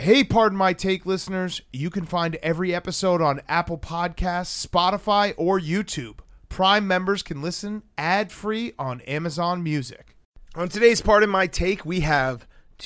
Hey, Pardon My Take listeners, you can find every episode on Apple Podcasts, Spotify, or YouTube. Prime members can listen ad-free on Amazon Music. On today's Pardon My Take, we have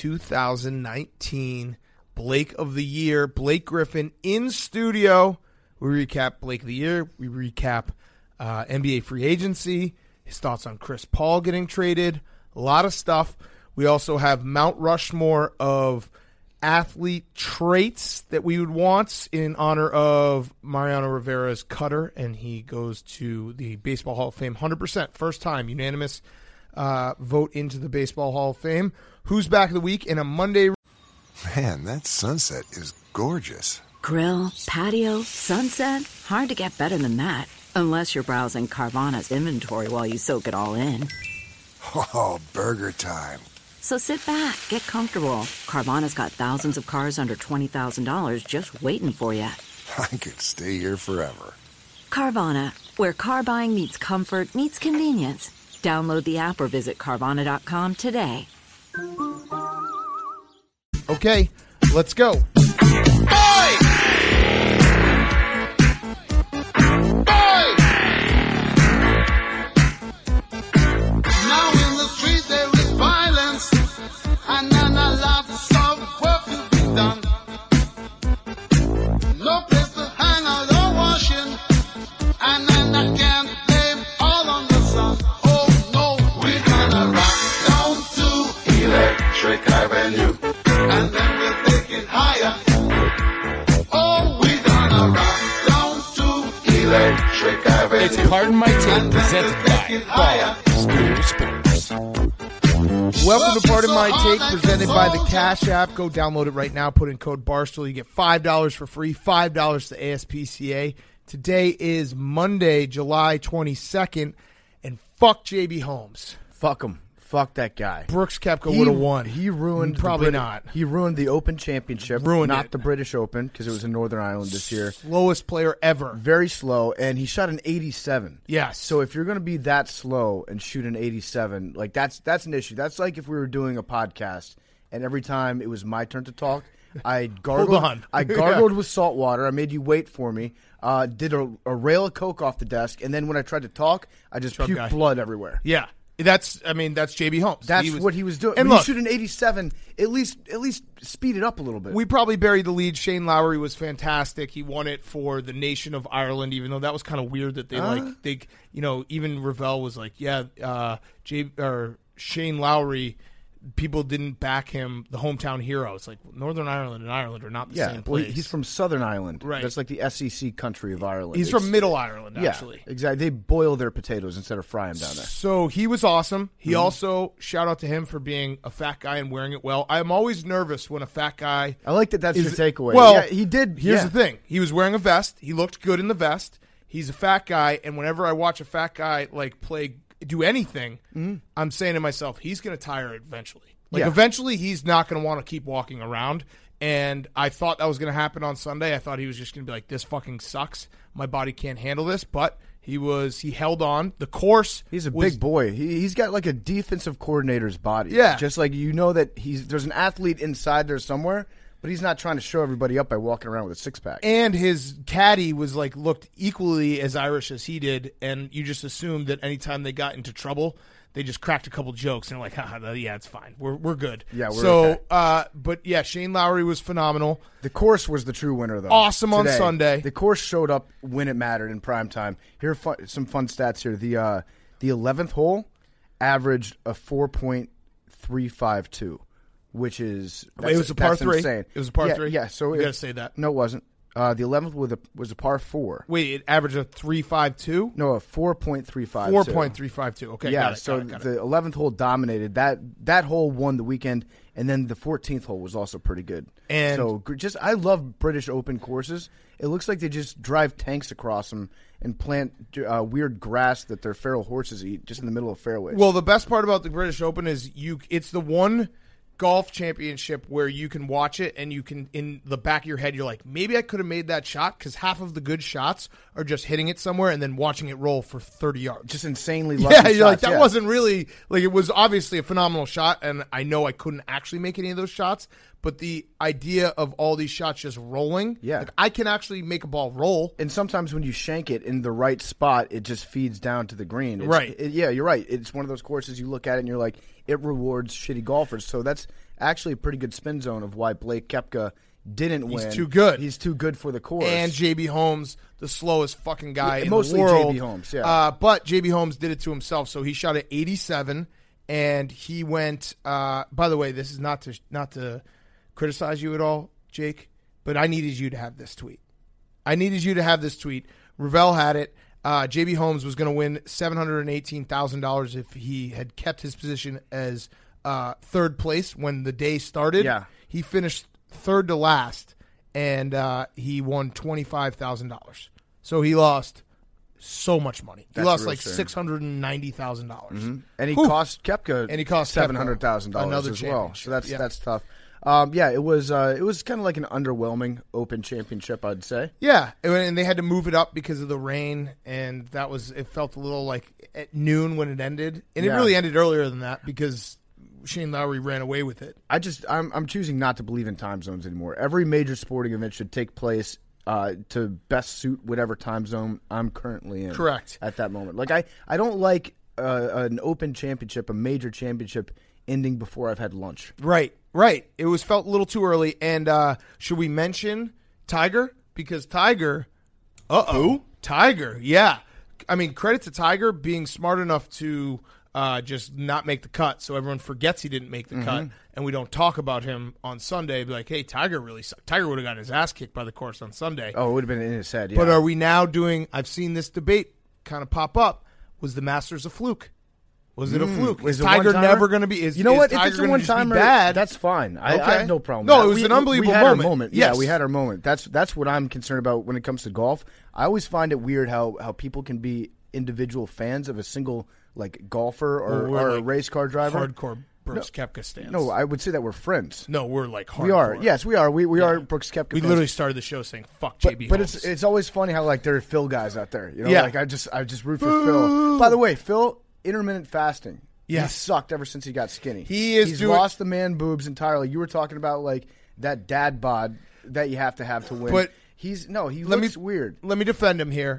2019 Blake of the Year, Blake Griffin, in studio. We recap Blake of the Year. We recap NBA free agency, his thoughts on Chris Paul getting traded, a lot of stuff. We also have Mount Rushmore of athlete traits that we would want in honor of Mariano Rivera's cutter, and he goes to the Baseball Hall of Fame 100%. First time, unanimous vote into the Baseball Hall of Fame. Who's back of the week in a Monday? Man, that sunset is gorgeous. Grill, patio, sunset. Hard to get better than that. Unless you're browsing Carvana's inventory while you soak it all in. Oh, burger time. So sit back, get comfortable. Carvana's got thousands of cars under $20,000 just waiting for you. I could stay here forever. Carvana, where car buying meets comfort meets convenience. Download the app or visit Carvana.com today. Okay, let's go. It's Pardon My Take, presented by Barstool Sports. Welcome to Pardon My Take, presented by the Cash App. Go download it right now. Put in code Barstool. You get $5 for free, $5 to ASPCA. Today is Monday, July 22nd, and fuck JB Holmes. Fuck him. Fuck that guy. Brooks Koepka would have won. He ruined Probably not. He ruined the Open Championship. Not the British Open, because it was in Northern Ireland this year. Slowest player ever. Very slow, and he shot an 87. Yes. So if you're going to be that slow and shoot an 87, like that's an issue. That's like if we were doing a podcast, and every time it was my turn to talk, I gargled. Hold on. I gargled with salt water. I made you wait for me. Did a rail of Coke off the desk, and then when I tried to talk, I just puked blood everywhere. Yeah. That's JB Holmes. That's what he was doing. And when look, you shoot an 87, at least speed it up a little bit. We probably buried the lead. Shane Lowry was fantastic. He won it for the nation of Ireland, even though that was kind of weird that even Ravel was like, Shane Lowry. People didn't back him, the hometown hero. It's like Northern Ireland and Ireland are not the same place. Well, he's from Southern Ireland. Right. That's like the SEC country of Ireland. He's from Middle Ireland, actually. Yeah, exactly. They boil their potatoes instead of fry them down there. So he was awesome. He also, shout out to him for being a fat guy and wearing it well. I'm always nervous when a fat guy... I like that's your takeaway. Well, yeah, he did. Here's the thing. He was wearing a vest. He looked good in the vest. He's a fat guy, and whenever I watch a fat guy do anything, I'm saying to myself, he's going to tire eventually. Eventually, he's not going to want to keep walking around, and I thought that was going to happen on Sunday. I thought he was just going to be like, this fucking sucks. My body can't handle this, but he held on. The course He's a big boy. He's got like a defensive coordinator's body. Yeah. Just like that there's an athlete inside there somewhere, but he's not trying to show everybody up by walking around with a six-pack. And his caddy was looked equally as Irish as he did, and you just assumed that anytime they got into trouble, they just cracked a couple jokes and yeah, it's fine. We're good. Yeah, we're okay. But yeah, Shane Lowry was phenomenal. The course was the true winner, though. Awesome today. On Sunday. The course showed up when it mattered in prime time. Here are some fun stats here. The 11th hole averaged a 4.352, which is it was a par 3. Insane. It was a par 3. Yeah, so you got to say that. No, it wasn't. The 11th was a par 4. Wait, it averaged a 3.52? No, a 4.352. 4.352. Okay, yeah. got it, So got it. The 11th hole dominated. That hole won the weekend, and then the 14th hole was also pretty good. And so I love British Open courses. It looks like they just drive tanks across them and plant weird grass that their feral horses eat just in the middle of fairways. Well, the best part about the British Open is it's the one golf championship where you can watch it and you can, in the back of your head, you're like, maybe I could have made that shot, because half of the good shots are just hitting it somewhere and then watching it roll for 30 yards. Just insanely lucky shots. You're like, that yeah. wasn't really, it was obviously a phenomenal shot, and I know I couldn't actually make any of those shots, but the idea of all these shots just rolling, Yeah. like I can actually make a ball roll. And sometimes when you shank it in the right spot, it just feeds down to the green. Right. Yeah, you're right. It's one of those courses you look at it and you're like, it rewards shitty golfers. So that's actually a pretty good spin zone of why Blake Koepka didn't win. He's too good. He's too good for the course. And JB Holmes, the slowest fucking guy in mostly the world. JB Holmes, yeah. But JB Holmes did it to himself. So he shot at 87, and he went. By the way, this is not to criticize you at all, Jake, but I needed you to have this tweet. Ravel had it. JB Holmes was going to win $718,000 if he had kept his position as third place when the day started. Yeah. He finished third to last, and he won $25,000. So he lost so much money. He That's lost real like shame. $690,000. Mm-hmm. And he cost Koepka $700,000 another as well. championship. So that's Yeah. that's tough. It was kind of like an underwhelming Open Championship, I'd say. Yeah, and they had to move it up because of the rain, and it felt a little like at noon when it ended, and it Yeah. really ended earlier than that because Shane Lowry ran away with it. I'm choosing not to believe in time zones anymore. Every major sporting event should take place to best suit whatever time zone I'm currently in. Correct. At that moment. Like I don't like an Open Championship, a major championship, ending before I've had lunch. Right. It was felt a little too early, and should we mention Tiger? Because Tiger, Tiger, yeah. I mean, credit to Tiger being smart enough to just not make the cut, so everyone forgets he didn't make the cut, and we don't talk about him on Sunday. Be like, hey, Tiger really sucked. Tiger would have gotten his ass kicked by the course on Sunday. Oh, it would have been in his head, yeah. But are we now doing? I've seen this debate kind of pop up. Was the Masters a fluke? Was it a fluke? Was Is it Tiger one-timer? never going to be? Is what? Tiger If it's a gonna just be one-timer, bad? that's fine. I Okay. have no problem No, with that. it was an unbelievable we had moment. Our moment. Yes. Yeah, we had our moment. That's what I'm concerned about when it comes to golf. I always find it weird how people can be individual fans of a single like golfer or a race car driver. Hardcore Brooks Koepka stands. No, I would say that we're friends. No, we're like hardcore. We are. Yes, we are. We are Brooks Koepka We fans. literally started the show saying "fuck But, JB." but Holmes. it's always funny how like there are Phil guys out there. You know, Yeah. like I just root for Phil. By the way, Phil, intermittent fasting. Yes. He sucked ever since he got skinny. He's lost the man boobs entirely. You were talking about like that dad bod that you have to win. But he looks weird. Let me defend him here.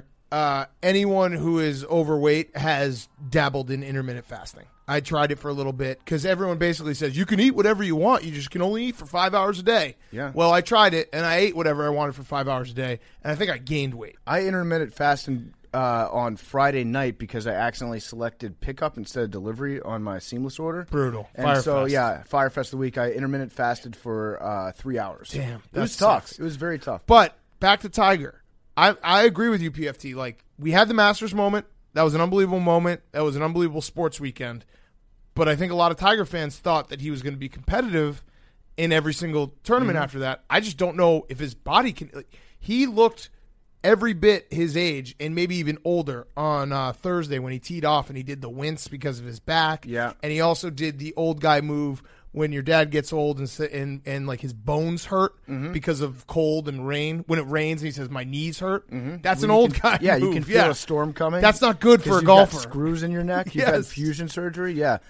Anyone who is overweight has dabbled in intermittent fasting. I tried it for a little bit because everyone basically says you can eat whatever you want. You just can only eat for 5 hours a day. Yeah. Well, I tried it and I ate whatever I wanted for 5 hours a day, and I think I gained weight. I intermittent fasted on Friday night because I accidentally selected pickup instead of delivery on my seamless order. Brutal. And Firefest. so, yeah, Firefest of the week, I intermittent fasted for 3 hours. Damn, It that was tough. sucks. It was very tough. But back to Tiger. I agree with you, PFT. Like, we had the Masters moment. That was an unbelievable moment. That was an unbelievable sports weekend. But I think a lot of Tiger fans thought that he was going to be competitive in every single tournament after that. I just don't know if his body can. Like, he looked every bit his age and maybe even older on Thursday when he teed off and he did the wince because of his back. Yeah. And he also did the old guy move when your dad gets old and like his bones hurt because of cold and rain. When it rains and he says, my knees hurt. That's an old guy Yeah, move. you can feel a storm coming. That's not good for 'Cause a you've golfer. got screws in your neck. You've had Yes. fusion surgery. Yeah.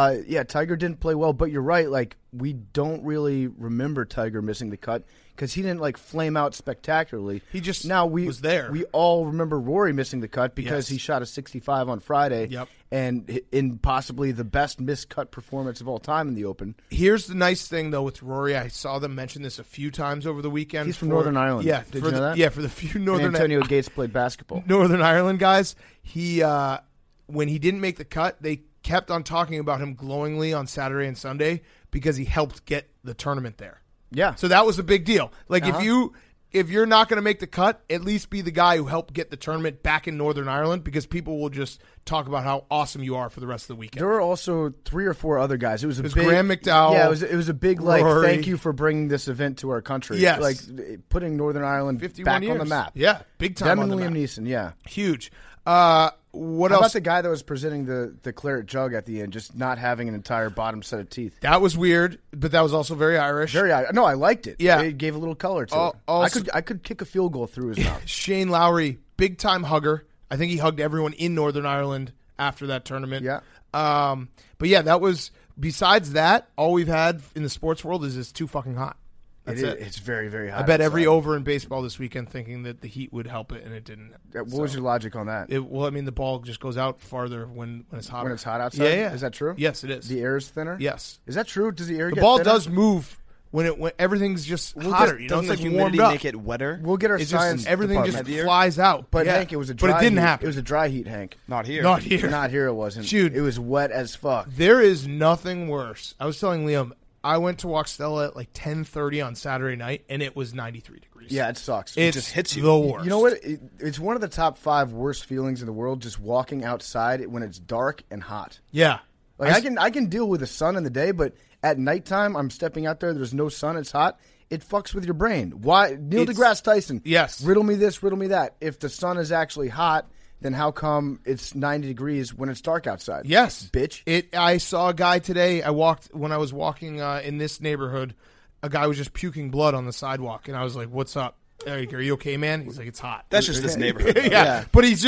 Tiger didn't play well, but you're right. Like, we don't really remember Tiger missing the cut because he didn't like flame out spectacularly. He just we was there. We all remember Rory missing the cut because Yes. he shot a 65 on Friday. Yep. And in possibly the best missed cut performance of all time in the Open. Here's the nice thing, though, with Rory. I saw them mention this a few times over the weekend. He's from Northern Ireland. Yeah. Did for you know that? Yeah, for the few And Northern Antonio Gates played basketball. Northern Ireland guys, he when he didn't make the cut, they kept on talking about him glowingly on Saturday and Sunday because he helped get the tournament there. Yeah. So that was a big deal. Like if you're not going to make the cut, at least be the guy who helped get the tournament back in Northern Ireland because people will just talk about how awesome you are for the rest of the weekend. There were also 3 or 4 other guys. It was big, Graham McDowell. Yeah, it was a big like Rory. thank you for bringing this event to our country. Yes. Like putting Northern Ireland 51 back years. on the map. Yeah, big time Them on and the Liam map. Neeson. Yeah. Huge. What How else? about the guy that was presenting the claret jug at the end, just not having an entire bottom set of teeth? That was weird, but that was also very Irish. No, I liked it. Yeah. It gave a little color to it. Also- I could kick a field goal through his mouth. Shane Lowry, big time hugger. I think he hugged everyone in Northern Ireland after that tournament. Yeah. But yeah, that was besides that, all we've had in the sports world is it's too fucking hot. That's it. It's very, very hot. I bet every outside. over in baseball this weekend thinking that the heat would help it, and it didn't. What was your logic on that? The ball just goes out farther when it's hot. When it's hot outside? Yeah. Is that true? Yes, it is. The air is thinner? Yes. Is that true? Does the air The get ball thinner? does move when everything's just hotter. You know, Doesn't it's the like warmed humidity up. make it wetter? We'll get our It's science just everything department. just flies out. But Yeah. Hank, it was a dry But it didn't heat. happen. It was a dry heat, Hank. Not here. Not here. Not here it wasn't. Dude. It was wet as fuck. There is nothing worse. I was telling Liam, I went to walk Stella at like 10:30 on Saturday night, and it was 93 degrees. Yeah, it sucks. It just hits you. The worst. You know what? It's one of the top 5 worst feelings in the world, just walking outside when it's dark and hot. Yeah. Like I can deal with the sun in the day, but at nighttime, I'm stepping out there. There's no sun. It's hot. It fucks with your brain. Why? Neil deGrasse Tyson. Yes. Riddle me this. Riddle me that. If the sun is actually hot, then how come it's 90 degrees when it's dark outside? Yes, bitch. I saw a guy today. When I was walking in this neighborhood. A guy was just puking blood on the sidewalk, and I was like, "What's up? Are you okay, man?" He's like, "It's hot." That's just this neighborhood. yeah. Yeah. But his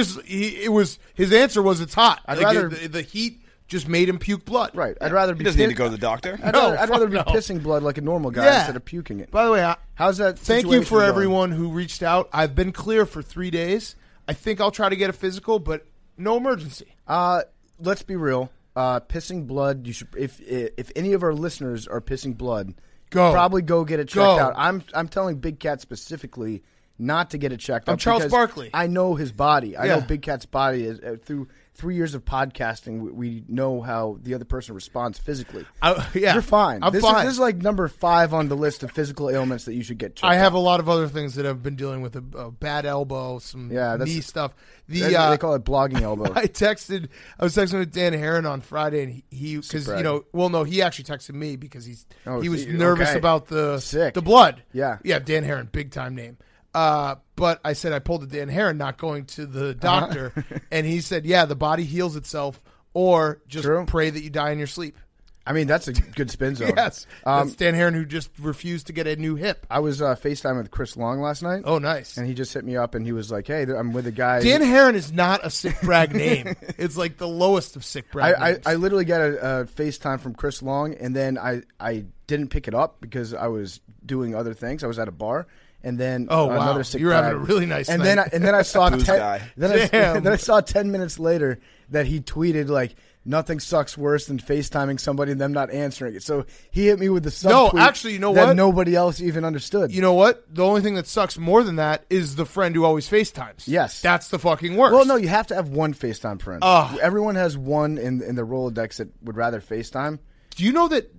answer was, "It's hot." I'd Like, rather- the heat just made him puke blood. Right. I'd rather be. He doesn't need to pissed- go to the doctor. I'd No, rather, I'd rather be fuck no. pissing blood like a normal guy Yeah. instead of puking it. By the way, How's that? thank you situation for going? everyone who reached out. I've been clear for 3 days. I think I'll try to get a physical, but no emergency. Let's be real. Pissing blood. You should. If any of our listeners are pissing blood, probably go get it checked Go. out. I'm telling Big Cat specifically not to get it checked out. I'm Charles because Barkley. I know his body. I Yeah. know Big Cat's body is through 3 years of podcasting. We know how the other person responds physically. Yeah, You're fine. I'm this fine. Is like number 5 on the list of physical ailments that you should get checked I have out. a lot of other things that I've been dealing with: a bad elbow, some knee stuff. They call it blogging elbow. I was texting with Dan Heron on Friday, and he because brag. he actually texted me because he was okay. nervous about the Sick. blood. Yeah. Dan Heron, big time name. But I said I pulled a Dan Heron, not going to the doctor, and he said, "Yeah, the body heals itself, or just True. pray that you die in your sleep." I mean, that's a good spin zone. Yes, that's Dan Heron who just refused to get a new hip. I was FaceTime with Chris Long last night. Oh, nice. And he just hit me up and he was like, "Hey, I'm with a guy." Dan Heron is not a sick brag name. It's like the lowest of sick brag names. I literally got a FaceTime from Chris Long, and then I didn't pick it up because I was doing other things. I was at a bar, and then Oh, wow. another sick You were brag. having a really nice and night. then I saw Booze guy. Damn. then I saw 10 minutes later that he tweeted like, "Nothing sucks worse than FaceTiming somebody and them not answering it." So he hit me with the subtweet. No, actually, you know that what? nobody else even understood. You know what? The only thing that sucks more than that is the friend who always FaceTimes. Yes. That's the fucking worst. Well, no, you have to have one FaceTime friend. Ugh. Everyone has one in the Rolodex that would rather FaceTime. Do you know that,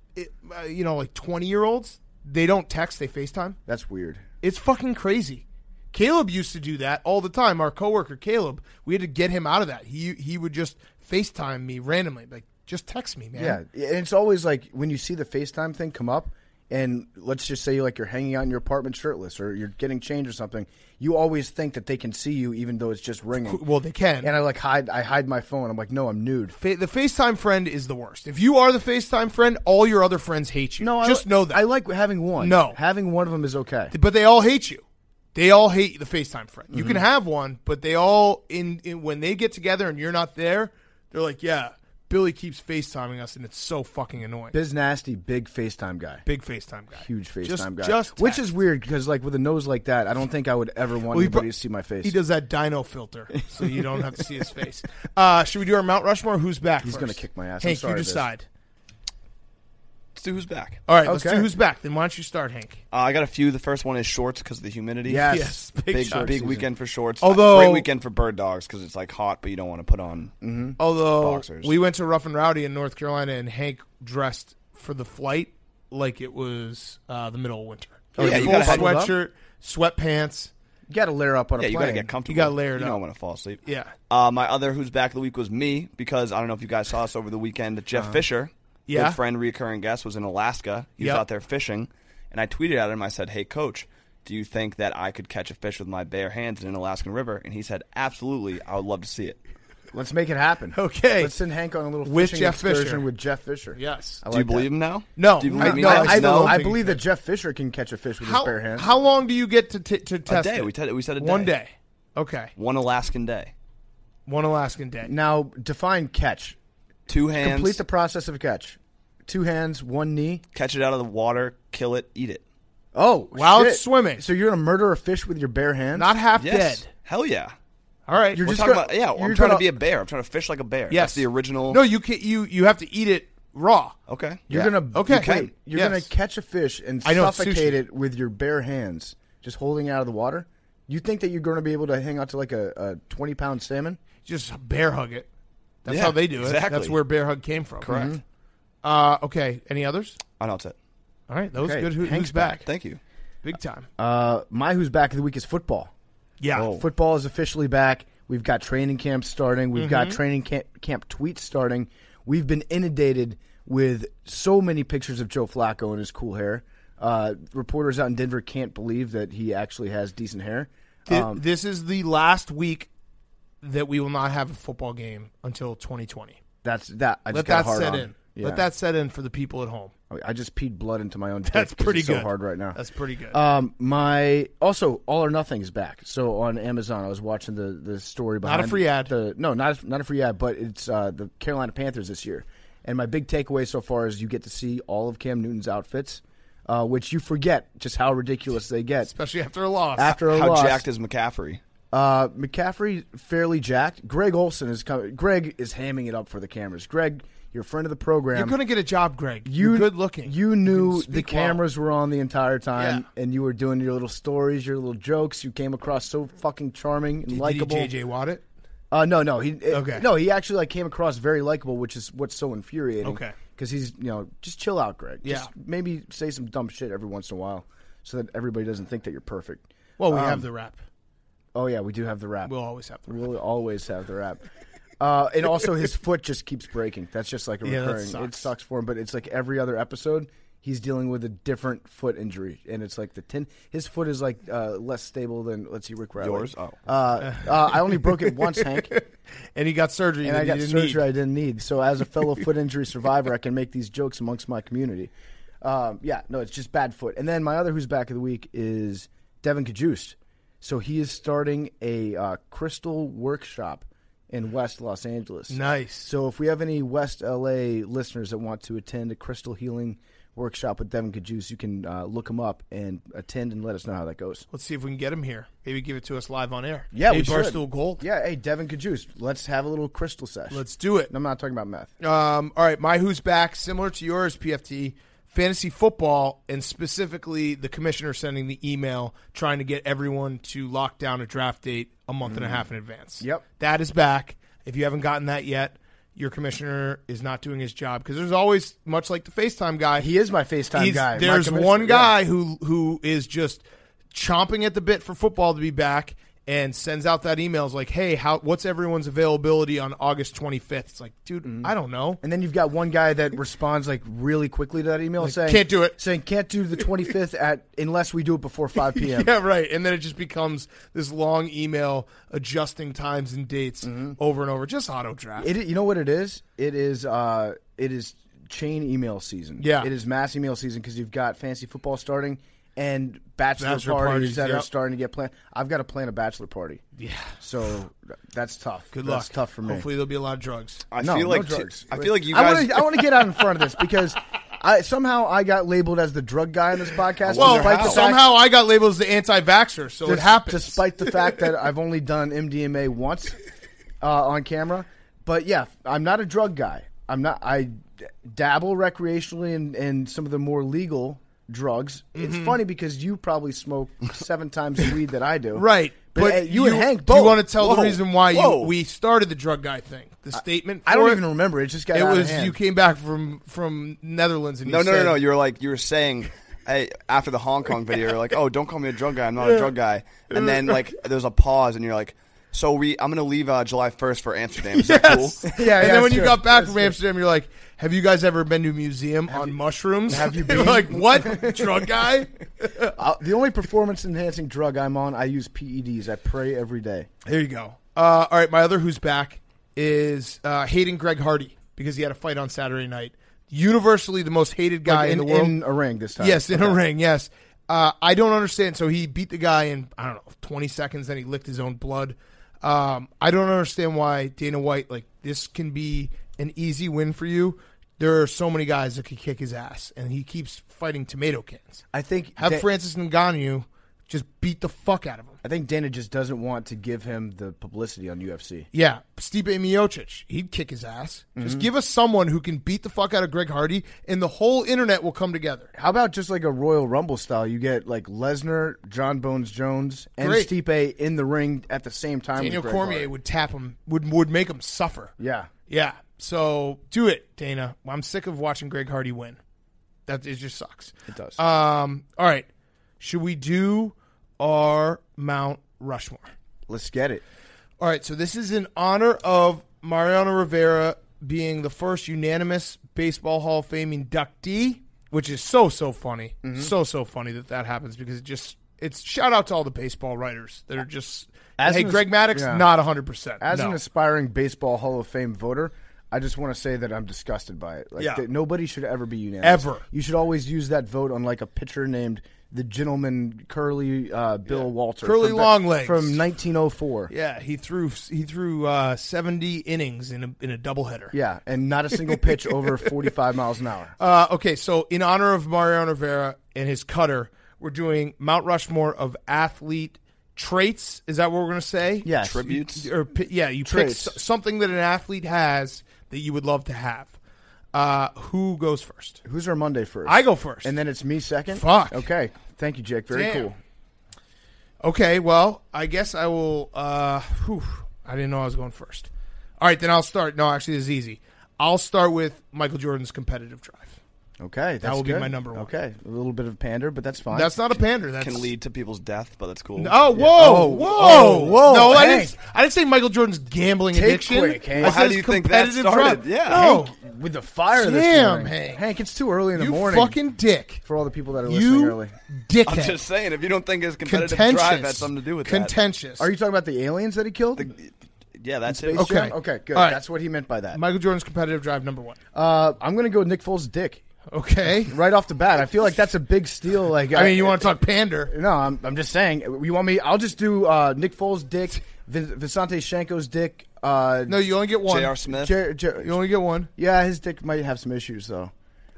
like 20-year-olds, they don't text, they FaceTime? That's weird. It's fucking crazy. Caleb used to do that all the time. Our coworker, Caleb, we had to get him out of that. He would just FaceTime me randomly. Like, just text me, man. Yeah, and it's always like when you see the FaceTime thing come up, and let's just say you're hanging out in your apartment shirtless or you're getting changed or something, you always think that they can see you even though it's just ringing. Well, they can. And I hide my phone. I'm like, no, I'm nude. The FaceTime friend is the worst. If you are the FaceTime friend, all your other friends hate you. No, just know that. I like having one. No. Having one of them is okay. But they all hate you. They all hate the FaceTime friend. You Mm-hmm. can have one, but they all in when they get together and you're not there, they're like, "Yeah, Billy keeps FaceTiming us, and it's so fucking annoying." Biz Nasty, big FaceTime guy. Big FaceTime guy, Huge FaceTime guy. Just which text. is weird because like with a nose like that, I don't think I would ever want Well, he anybody pro- to see my face. He does that dino filter, so you don't have to see his face. Should we do our Mount Rushmore? Who's back? He's first? gonna kick my ass. I'm Hank, sorry, you Biz. decide. Let's do who's back. All right, let's Okay. do who's back. Then why don't you start, Hank? I got a few. The first one is shorts because of the humidity. Yes. Yes, Big, short big season. weekend for shorts. Although- great weekend for bird dogs because it's like hot, but you don't want to put on. Although Boxers. we went to Rough and Rowdy in North Carolina, and Hank dressed for the flight like it was the middle of winter. Oh, yeah, you full gotta have- sweatshirt, sweatpants. You got to layer up on Yeah, a you plane. got to get comfortable. You gotta layer it You up. don't want to fall asleep. Yeah. My other who's back of the week was me because I don't know if you guys saw us over the weekend. Jeff Fisher, Yeah. good friend, reoccurring guest, was in Alaska. He was Yep. out there fishing, and I tweeted at him. I said, "Hey, coach, do you think that I could catch a fish with my bare hands in an Alaskan river?" And he said, "Absolutely. I would love to see it." Let's make it happen. Okay. Let's send Hank on a little With fishing Jeff excursion Fisher. with Jeff Fisher. Yes. I Do you like that. believe him now? No. Do you I- believe me no, now? I No? I think believe he that Jeff Fisher can catch a fish with How, his bare hands. how long do you get to test day. it? We said a day. One day. Okay. One Alaskan day. One Alaskan day. Now, define catch. 2 hands. Complete the process of catch. 2 hands, 1 knee. Catch it out of the water, kill it, eat it. Oh, While shit. it's swimming. So you're gonna murder a fish with your bare hands? Not half Yes. dead. Hell yeah. All right. You're We're just talking gonna- about, yeah, you're I'm trying gonna- to be a bear. I'm trying to fish like a bear. Yes. That's the original. No, you can't. You have to eat it raw. Okay. You're Yeah. gonna Okay. you can- You're Yes. gonna catch a fish and I know, it's suffocate sushi. it with your bare hands, just holding it out of the water. You think that you're going to be able to hang out to like a 20-pound salmon? Just bear hug it. That's Yeah, how they do it. exactly. That's where bear hug came from. Correct. Okay. Any others? I know it's it. All right. That was Okay, good. Hank's Who's back? Thank you. Big time. My who's back of the week is football. Yeah. Football is officially back. We've got training camps starting. We've got Mm-hmm. training camp tweets starting. We've been inundated with so many pictures of Joe Flacco and his cool hair. Reporters out in Denver can't believe that he actually has decent hair. This is the last week that we will not have a football game until 2020. That's that. I just Let got that hard set on. in. Yeah. Let that set in for the people at home. I just peed blood into my own dick. That's 'cause pretty it's good. so hard right now. That's pretty good. My also All or Nothing is back. So on Amazon, I was watching the story behind a free ad. Not a free ad, but it's the Carolina Panthers this year. And my big takeaway so far is you get to see all of Cam Newton's outfits, which you forget just how ridiculous they get Especially after a loss. after a How loss. jacked is McCaffrey? McCaffrey fairly jacked. Greg Olson is coming. Greg is hamming it up for the cameras. Greg, you're a friend of the program. You're going to get a job, Greg. You're good looking. You You knew can the speak well. cameras were on the entire time, Yeah. and you were doing your little stories, your little jokes. You came across so fucking charming and Did likable. he J.J. Watt it? No, Okay. No, he actually came across very likable, which is what's so infuriating. Okay. because he's just chill out, Greg. Yeah. Just maybe say some dumb shit every once in a while, so that everybody doesn't think that you're perfect. Well, we have the rap. Oh yeah, we do have the rap. We'll always have the rap. We'll always have the rap. And also, his foot just keeps breaking. That's just like a Yeah, that recurring. sucks. It sucks for him, but it's like every other episode, he's dealing with a different foot injury, and it's like his foot is like less stable than Rick Riley. Yours? Oh. I only broke it once, Hank, And he got surgery. and that I he got didn't surgery need. I didn't need. So, as a fellow foot injury survivor, I can make these jokes amongst my community. It's just bad foot. And then my other who's back of the week is Devin Kajust. So he is starting a crystal workshop in West Los Angeles. Nice. So if we have any West LA listeners that want to attend a crystal healing workshop with Devin Kajust, you can look him up and attend and let us know how that goes. Let's see if we can get him here. Maybe give it to us live on air. Yeah, hey, we should. Barstool Gold. Yeah, hey, Devin Kajust, let's have a little crystal sesh. Let's do it. And I'm not talking about meth. All right, my who's back, similar to yours, PFT, fantasy football, and specifically the commissioner sending the email trying to get everyone to lock down a draft date a month and a half in advance. Yep. That is back. If you haven't gotten that yet, your commissioner is not doing his job because there's always, much like the FaceTime guy, He is my FaceTime guy. My There's commissioner- one yeah. guy who is just chomping at the bit for football to be back and sends out that email. It's like, hey, what's everyone's availability on August 25th? It's like, dude, I don't know. And then you've got one guy that responds like really quickly to that email saying, can't do it. Saying, can't do the 25th unless we do it before 5 p.m. Yeah, right. And then it just becomes this long email adjusting times and dates over and over. Just auto draft. You know what it is? It is chain email season. Yeah. It is mass email season because you've got fantasy football starting and bachelor Bachelor parties parties, that yep. are starting to get planned. I've got to plan a bachelor party. Yeah. So that's tough. Good That's luck. tough for me. Hopefully there'll be a lot of drugs. I No, feel no like drugs. I feel like you guys. I want to get out in front of this because somehow I got labeled as the drug guy in this podcast. Well, despite the fact- somehow I got labeled as the anti-vaxxer, so it happens. Despite the fact that I've only done MDMA once on camera. But yeah, I'm not a drug guy. I dabble recreationally in some of the more legal drugs. It's funny because you probably smoke 7 times the weed that I do. Right. But, you and Hank do you both. want to tell Whoa. the reason why Whoa. we started the drug guy thing? The statement I don't for it? even remember. It just got It out of was hand. you came back from Netherlands and No, you no, said, no, no. You were saying after the Hong Kong video, you're like, oh, don't call me a drug guy. I'm not a drug guy. And then like there's a pause, and you're like, so I'm gonna leave July 1st for Amsterdam. Is that cool? Yes. Yeah, and yeah, then when that's you true. got back That's from true. Amsterdam, you're like, have you guys ever been to a museum on mushrooms? have you They were been? like, what? Drug guy? The only performance-enhancing drug I'm on, I use PEDs. I pray every day. There you go. All right, my other who's back is hating Greg Hardy because he had a fight on Saturday night. Universally the most hated guy Like in the world. in a ring this time. Yes, in a Okay. ring, yes. I don't understand. So he beat the guy in, 20 seconds, then he licked his own blood. I don't understand why Dana White, this can be an easy win for you. there are so many guys that could kick his ass, and he keeps fighting tomato cans. I think Have Francis Ngannou just beat the fuck out of him. I think Dana just doesn't want to give him the publicity on UFC. Yeah, Stipe Miocic, he'd kick his ass. Just give us someone who can beat the fuck out of Greg Hardy, and the whole internet will come together. How about just like a Royal Rumble style? You get like Lesnar, John Bones Jones, and Great. Stipe in the ring at the same time. Daniel with Greg Cormier Hardy. would tap him, would make him suffer. Yeah. Yeah, so do it, Dana. I'm sick of watching Greg Hardy win. It just sucks. It does. All right, should we do our Mount Rushmore? Let's get it. All right, so this is in honor of Mariano Rivera being the first unanimous Baseball Hall of Fame inductee, which is so funny. So funny that happens because it's shout out to all the baseball writers that are just, hey, Greg Maddux, yeah. not 100%. As no. an aspiring Baseball Hall of Fame voter, I just want to say that I'm disgusted by it. Like, Yeah. nobody should ever be unanimous. Ever. You should always use that vote on like a pitcher named the gentleman Curly Bill Walter. Curly from Longlegs. from 1904. Yeah, he threw 70 innings in a doubleheader. Yeah, and not a single pitch over 45 miles an hour. Okay, so in honor of Mariano Rivera and his cutter, we're doing Mount Rushmore of athlete traits. Is that what we're going to say? Yes. Tributes. You pick Traits. something that an athlete has that you would love to have. Who goes first? Who's our Monday first? I go first. And then it's me second? Fuck. Okay. Thank you, Jake. Very Damn. cool. Okay, well, I guess I will. I didn't know I was going first. All right, then I'll start. No, actually, this is easy. I'll start with Michael Jordan's competitive drive. Okay. That's will be good. my number one. Okay. A little bit of pander, but that's fine. That's not a pander. That's Can lead to people's death, but that's cool. Oh, whoa, Oh, whoa, whoa, No, Hank. I didn't say Michael Jordan's gambling Take addiction. quick, Hank. I Well, said how do his you think that competitive started? drive. Yeah. No, Hank, with the fire this Damn, morning. Hank. Hank, it's too early in the you morning. fucking dick. For all the people that are listening You early. dickhead. I'm just saying, if you don't think his competitive Contentious. drive had something to do with Contentious. Are you talking about the aliens that he killed? that. Yeah, that's Space it. Okay. Jam? Okay, good. All right. That's what he meant by that. Michael Jordan's competitive drive, number one. I'm going to go with Nick Foles' dick. Okay. Right off the bat. I feel like that's a big steal. Like I mean, you want to talk pander? No, I'm just saying. You want me? I'll just do Nick Foles' dick, Visante Shanko's dick. No, you only get one. J.R. Smith. You only get one. Yeah, his dick might have some issues though.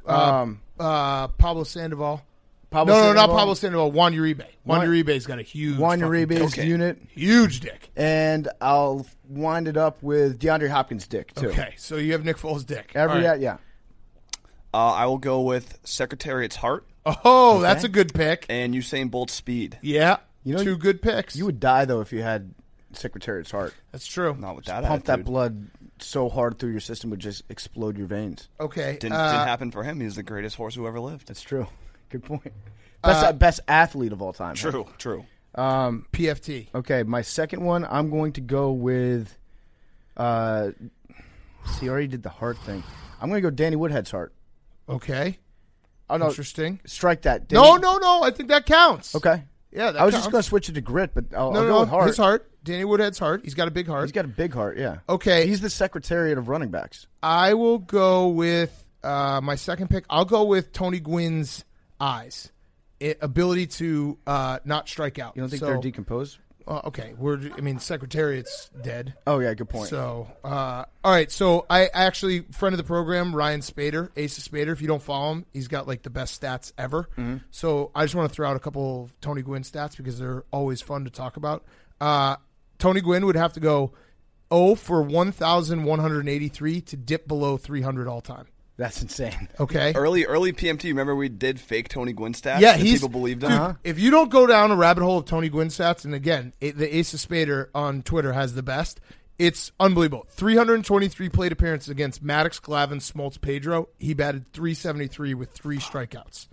Pablo Sandoval. Pablo No, Sandoval, not Pablo Sandoval. Juan Uribe. Juan Uribe's got a huge Juan fucking Uribe's dick. unit, Huge dick. and I'll wind it up with DeAndre Hopkins' dick too. Okay, so you have Nick Foles' dick. All right. Yeah. I will go with Secretariat's heart Oh, that's a good pick. and Usain Bolt's speed. Yeah, You know, two good picks. You would die though if you had Secretariat's heart. That's true. Not with that Pump that attitude. blood so hard through your system would just explode your veins. Okay. Didn't happen for him. He's the greatest horse who ever lived. That's true. Good point. Best athlete of all time. True. True. PFT. Okay, my second one, I'm going to go with. See, I already did the heart thing. I'm going to go Danny Woodhead's heart. Okay. Oh no, Interesting. strike that. No. Danny- I think that counts. Okay. Yeah, that I was counts. just going to switch it to grit, but I'll No, go with heart. his heart. Danny Woodhead's heart. He's got a big heart. He's got a big heart. Yeah. Okay. He's the secretariat of running backs. I will go with my second pick. I'll go with Tony Gwynn's eyes. Ability to not strike out. You don't think So, they're decomposed? okay. Secretariat's dead. Oh yeah, good point. So, all right. So, I actually, friend of the program, Ryan Spader, Ace of Spader. If you don't follow him, he's got like the best stats ever. Mm-hmm. So, I just want to throw out a couple of Tony Gwynn stats because they're always fun to talk about. Tony Gwynn would have to go 0 for 1,183 to dip below 300 all time. That's insane. Okay. Early PMT. Remember we did fake Tony Gwynn stats. Yeah, and people believed him. Dude, if you don't go down a rabbit hole of Tony Gwynn stats, and again, the Ace of Spader on Twitter has the best. It's unbelievable. 323 plate appearances against Maddox, Glavine, Smoltz, Pedro. He batted 373 with 3 strikeouts.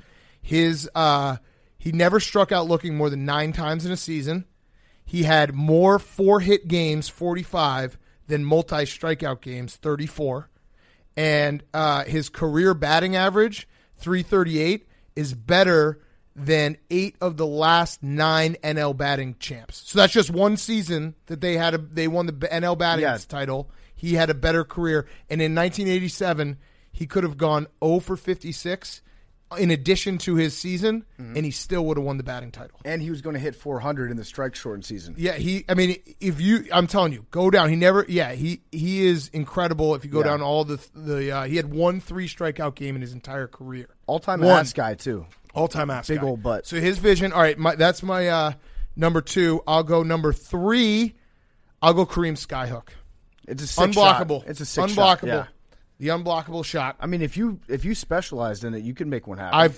He never struck out looking more than 9 times in a season. He had more 4-hit games, 45, than multi-strikeout games, 34. And his career batting average, 338, is better than 8 of the last 9 NL batting champs. So that's just one season that they won the NL batting title. He had a better career. And in 1987, he could have gone 0 for 56 in addition to his season, and he still would have won the batting title. And he was going to hit 400 in the strike shortened season. Yeah, I'm telling you, go down. He is incredible. If you go down all he had 1 3 strikeout game in his entire career. All-time ass guy, too. All-time ass Big guy. old butt. So his vision, all right, that's my number 2. I'll go number 3. I'll go Kareem Skyhook. It's a sick Unblockable. shot. It's a sick Unblockable. shot. Yeah. The unblockable shot. I mean, if you specialized in it, you can make one happen.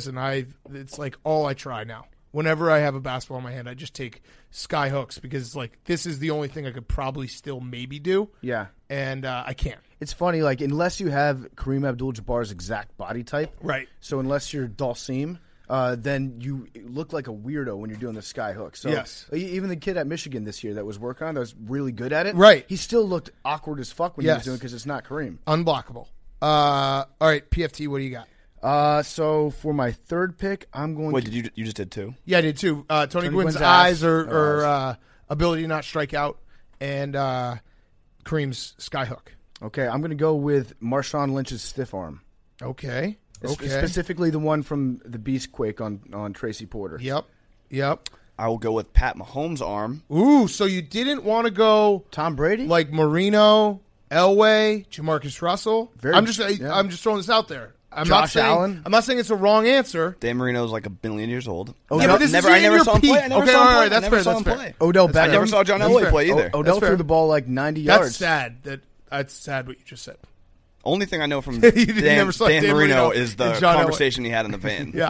It's like all I try now. Whenever I have a basketball in my hand, I just take sky hooks because it's like this is the only thing I could probably still maybe do. Yeah. And I can't. It's funny, like, unless you have Kareem Abdul-Jabbar's exact body type. Right. So unless you're Dalsim, then you look like a weirdo when you're doing the sky hook. So Yes. Even the kid at Michigan this year that was working on it, that was really good at it. Right. He still looked awkward as fuck when he Yes. was doing it because it's not Kareem. Unblockable. All right, PFT, what do you got? So for my third pick, I'm going Wait, to... you just did 2? Yeah, I did too. Tony Gwynn's Gwynn's eyes ass. or ability to not strike out, and Kareem's skyhook. Okay, I'm going to go with Marshawn Lynch's stiff arm. Okay. Okay. Specifically the one from the Beastquake on Tracy Porter. Yep. I will go with Pat Mahomes' arm. Ooh, so you didn't want to go Tom Brady? like Marino, Elway, Jamarcus Russell? I'm just throwing this out there. I'm not Josh saying, Allen? I'm not saying it's a wrong answer. Dan Marino's like 1 billion years old. Oh, Yeah, but this is I in never your saw him peak. play. I never Okay, saw him all play. right, that's I never fair, saw that's him fair. play. Odell I never Beckham? saw John That's Elway fair. play either. Odell fair. threw the ball like 90 That's yards. sad. That's sad what you just said. Only thing I know from You Dan, never saw Dan Marino is the and John Elway. conversation he had in the van. Yeah.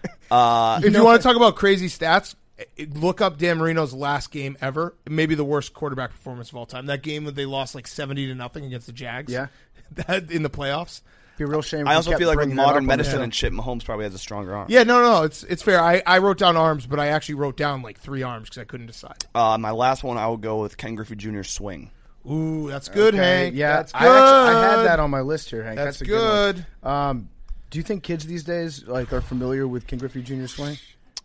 If you want to talk about crazy stats, look up Dan Marino's last game ever. Maybe the worst quarterback performance of all time. That game that they lost like 70-0 against the Jags. Yeah. That in the playoffs. Be a real shame. if I we also kept feel like with bringing that up modern on medicine the and shit, Mahomes probably has a stronger arm. Yeah, no, it's fair. I wrote down arms, but I actually wrote down like 3 arms because I couldn't decide. My last one, I will go with Ken Griffey Jr.'s swing. Ooh, that's good, Okay, Hank. Yeah, that's good. I had that on my list here, Hank. That's a good. one. Do you think kids these days like are familiar with Ken Griffey Jr. swing?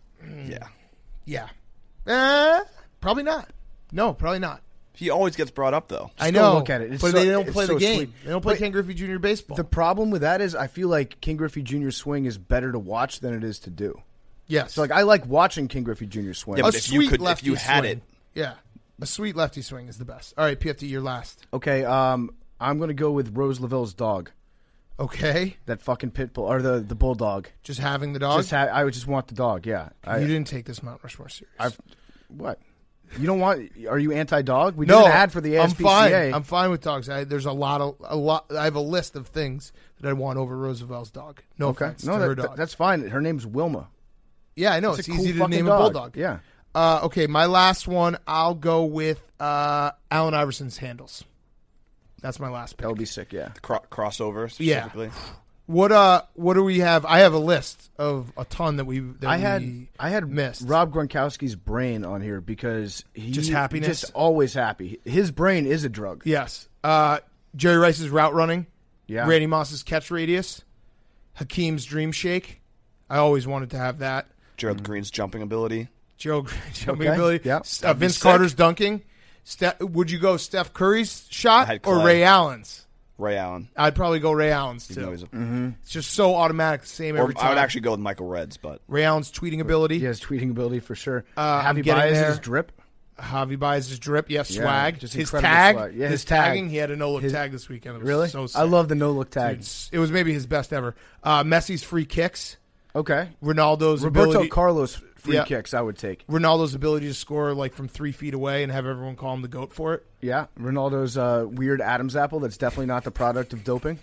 Yeah. Yeah. Probably not. No, probably not. He always gets brought up, though. I Still know, look at it. It's but so- they don't it's play so the game. sweet. They don't play But Ken Griffey Jr. baseball. The problem with that is I feel like King Griffey Jr. swing is better to watch than it is to do. yes. So like I like watching King Griffey Jr. swing. Yeah, a but if you sweet could- if lefty you had swing. it. Yeah. A sweet lefty swing is the best. All right, PFT, you're last. Okay, I'm going to go with Rose Lavelle's dog, Okay. that fucking pit bull or the bulldog. Just having the dog. I would just want the dog. Yeah, You didn't take this Mount Rushmore serious. What? You don't want? Are you anti-dog? We no, did an ad for the ASPCA. I'm fine. I'm fine with dogs. There's a lot. I have a list of things that I want over Roosevelt's dog. No Okay, offense no, to her dog. that's fine. Her name's Wilma. yeah, I know. It's It's a cool easy to fucking name dog. a bulldog. Yeah. Okay, my last one. I'll go with Allen Iverson's handles. That's my last pick. That would be sick. Yeah. Crossover, Yeah. specifically. What do we have? I have a list of a ton that we. I had missed. Rob Gronkowski's brain on here because he Just happiness? just always happy. His brain is a drug. Yes. Jerry Rice's route running. Yeah. Randy Moss's catch radius. Hakeem's dream shake. I always wanted to have that. Gerald Green's jumping ability. Gerald Green's jumping Okay, ability. yeah. That'd be Vince sick. Carter's dunking. Would you go Steph Curry's I shot had or Clay. Ray Allen's? Ray Allen. I'd probably go Ray Allen's Even though too. he's It's just so automatic, the same or every time. I would actually go with Michael Reds, but Ray Allen's tweeting ability. He has tweeting ability for sure. I'm Javi getting Baez's there. drip. Javi buys his drip. Yes, Yeah, swag. just His incredible tag. swag. Yeah, his his tag. tagging. He had a no-look tag this weekend. It was Really? So sick. I love the no look tag. Dude, it was maybe his best ever. Messi's free kicks. Okay. Ronaldo's Roberto ability. Carlos free Yeah. kicks I would take. Ronaldo's ability to score like from 3 feet away and have everyone call him the GOAT for it. Yeah. Ronaldo's weird Adam's apple that's definitely not the product of doping.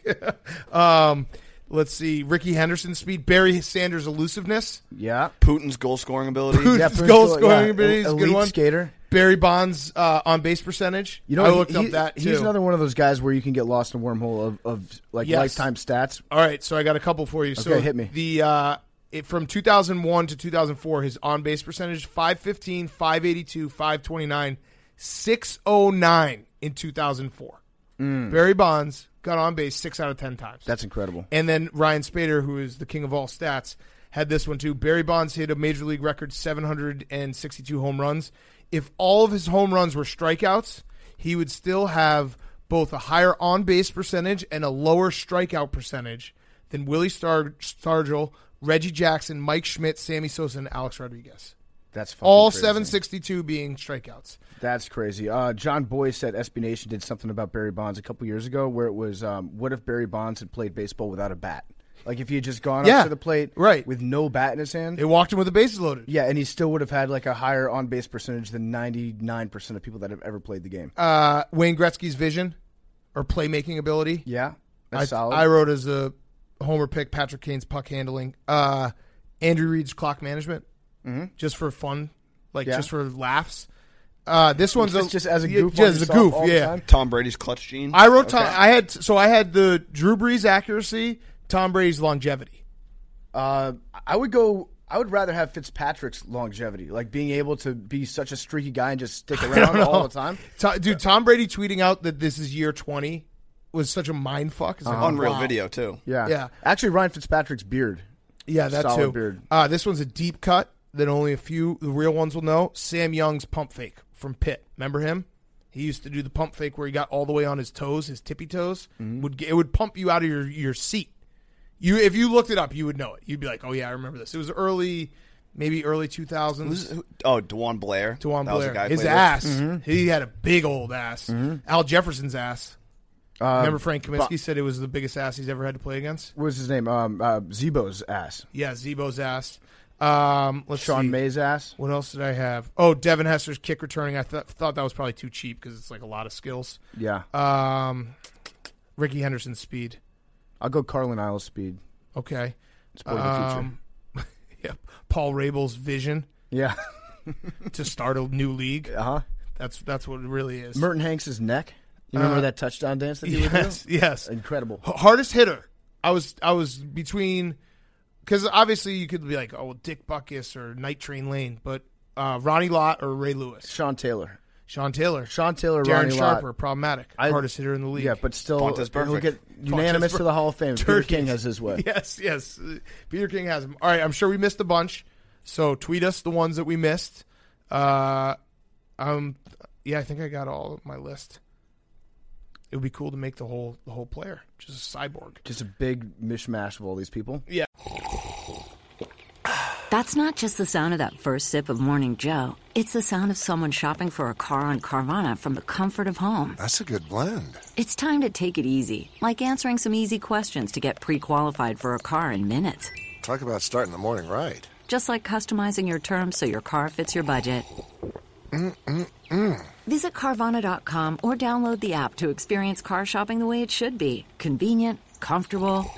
Let's see. Ricky Henderson's speed. Barry Sanders' elusiveness. Yeah. Putin's goal scoring ability. Putin- Putin's goal scoring ability is a good elite one. skater. Barry Bonds' on base percentage. You know, I looked up he- that too. He's another one of those guys where you can get lost in a wormhole of like Yes. lifetime stats. All right, so I got a couple for you. So Okay, hit me. From 2001 to 2004, his on base percentage 515, 582, 529, 609 in 2004. Barry Bonds got on base 6 out of 10 times. That's incredible. And then Ryan Spader, who is the king of all stats, had this one too. Barry Bonds hit a major league record 762 home runs. If all of his home runs were strikeouts, he would still have both a higher on-base percentage and a lower strikeout percentage then Willie Stargell, Reggie Jackson, Mike Schmidt, Sammy Sosa, and Alex Rodriguez. That's fucking All crazy. 762 being strikeouts. That's crazy. John Boyce at SB Nation did something about Barry Bonds a couple years ago where it was, what if Barry Bonds had played baseball without a bat? Like if he had just gone up to the plate with no bat in his hand. They walked him with the bases loaded. Yeah, and he still would have had like a higher on-base percentage than 99% of people that have ever played the game. Wayne Gretzky's vision or playmaking ability. Yeah, that's solid. I wrote as a homer pick Patrick Kane's puck handling. Andrew Reid's clock management, just for fun, just for laughs. This one's just as a goof. Just as a goof, yeah. Tom Brady's clutch gene. I wrote. I had the Drew Brees accuracy, Tom Brady's longevity. I would rather have Fitzpatrick's longevity, like being able to be such a streaky guy and just stick around all the time. Dude, Tom Brady tweeting out that this is year 20 was such a mind fuck. It's like, Unreal wow. video too. Yeah. Actually, Ryan Fitzpatrick's beard. Yeah, that solid too. Beard. This one's a deep cut that only a few the real ones will know. Sam Young's pump fake from Pitt. Remember him? He used to do the pump fake where he got all the way on his toes, his tippy toes. It would pump you out of your seat. If you looked it up, you would know it. You'd be like, "Oh yeah, I remember this." It was maybe early 2000s. DeJuan Blair. DeJuan That was Blair. the guy His played ass. He had a big old ass. Al Jefferson's ass. Remember Frank Kaminsky said it was the biggest ass he's ever had to play against? What was his name? Zebo's ass. Yeah, Zebo's ass. Let's Sean see. May's ass. What else did I have? Oh, Devin Hester's kick returning. I thought that was probably too cheap because it's like a lot of skills. Yeah. Ricky Henderson's speed. I'll go Carlin Isles speed. Okay. It's part of the future. Yeah. Paul Rabel's vision Yeah. to start a new league. Uh-huh. That's what it really is. Merton Hanks' neck. You remember that touchdown dance that he would do? Yes. Incredible. Hardest hitter. I was between, because obviously you could be like, oh, Dick Butkus or Night Train Lane, but Ronnie Lott or Ray Lewis. Sean Taylor. Darren Ronnie Sharper, Lott. problematic. Hardest hitter in the league. Yeah, but still, Fonta's perfect. he'll get unanimous to the Hall of Fame. Peter King has his way. Yes. Peter King has him. All right, I'm sure we missed a bunch, so tweet us the ones that we missed. I think I got all of my list. It would be cool to make the whole player, just a cyborg. Just a big mishmash of all these people. Yeah. That's not just the sound of that first sip of Morning Joe. It's the sound of someone shopping for a car on Carvana from the comfort of home. That's a good blend. It's time to take it easy, like answering some easy questions to get pre-qualified for a car in minutes. Talk about starting the morning right. Just like customizing your terms so your car fits your budget. Visit Carvana.com or download the app to experience car shopping the way it should be. Convenient, comfortable.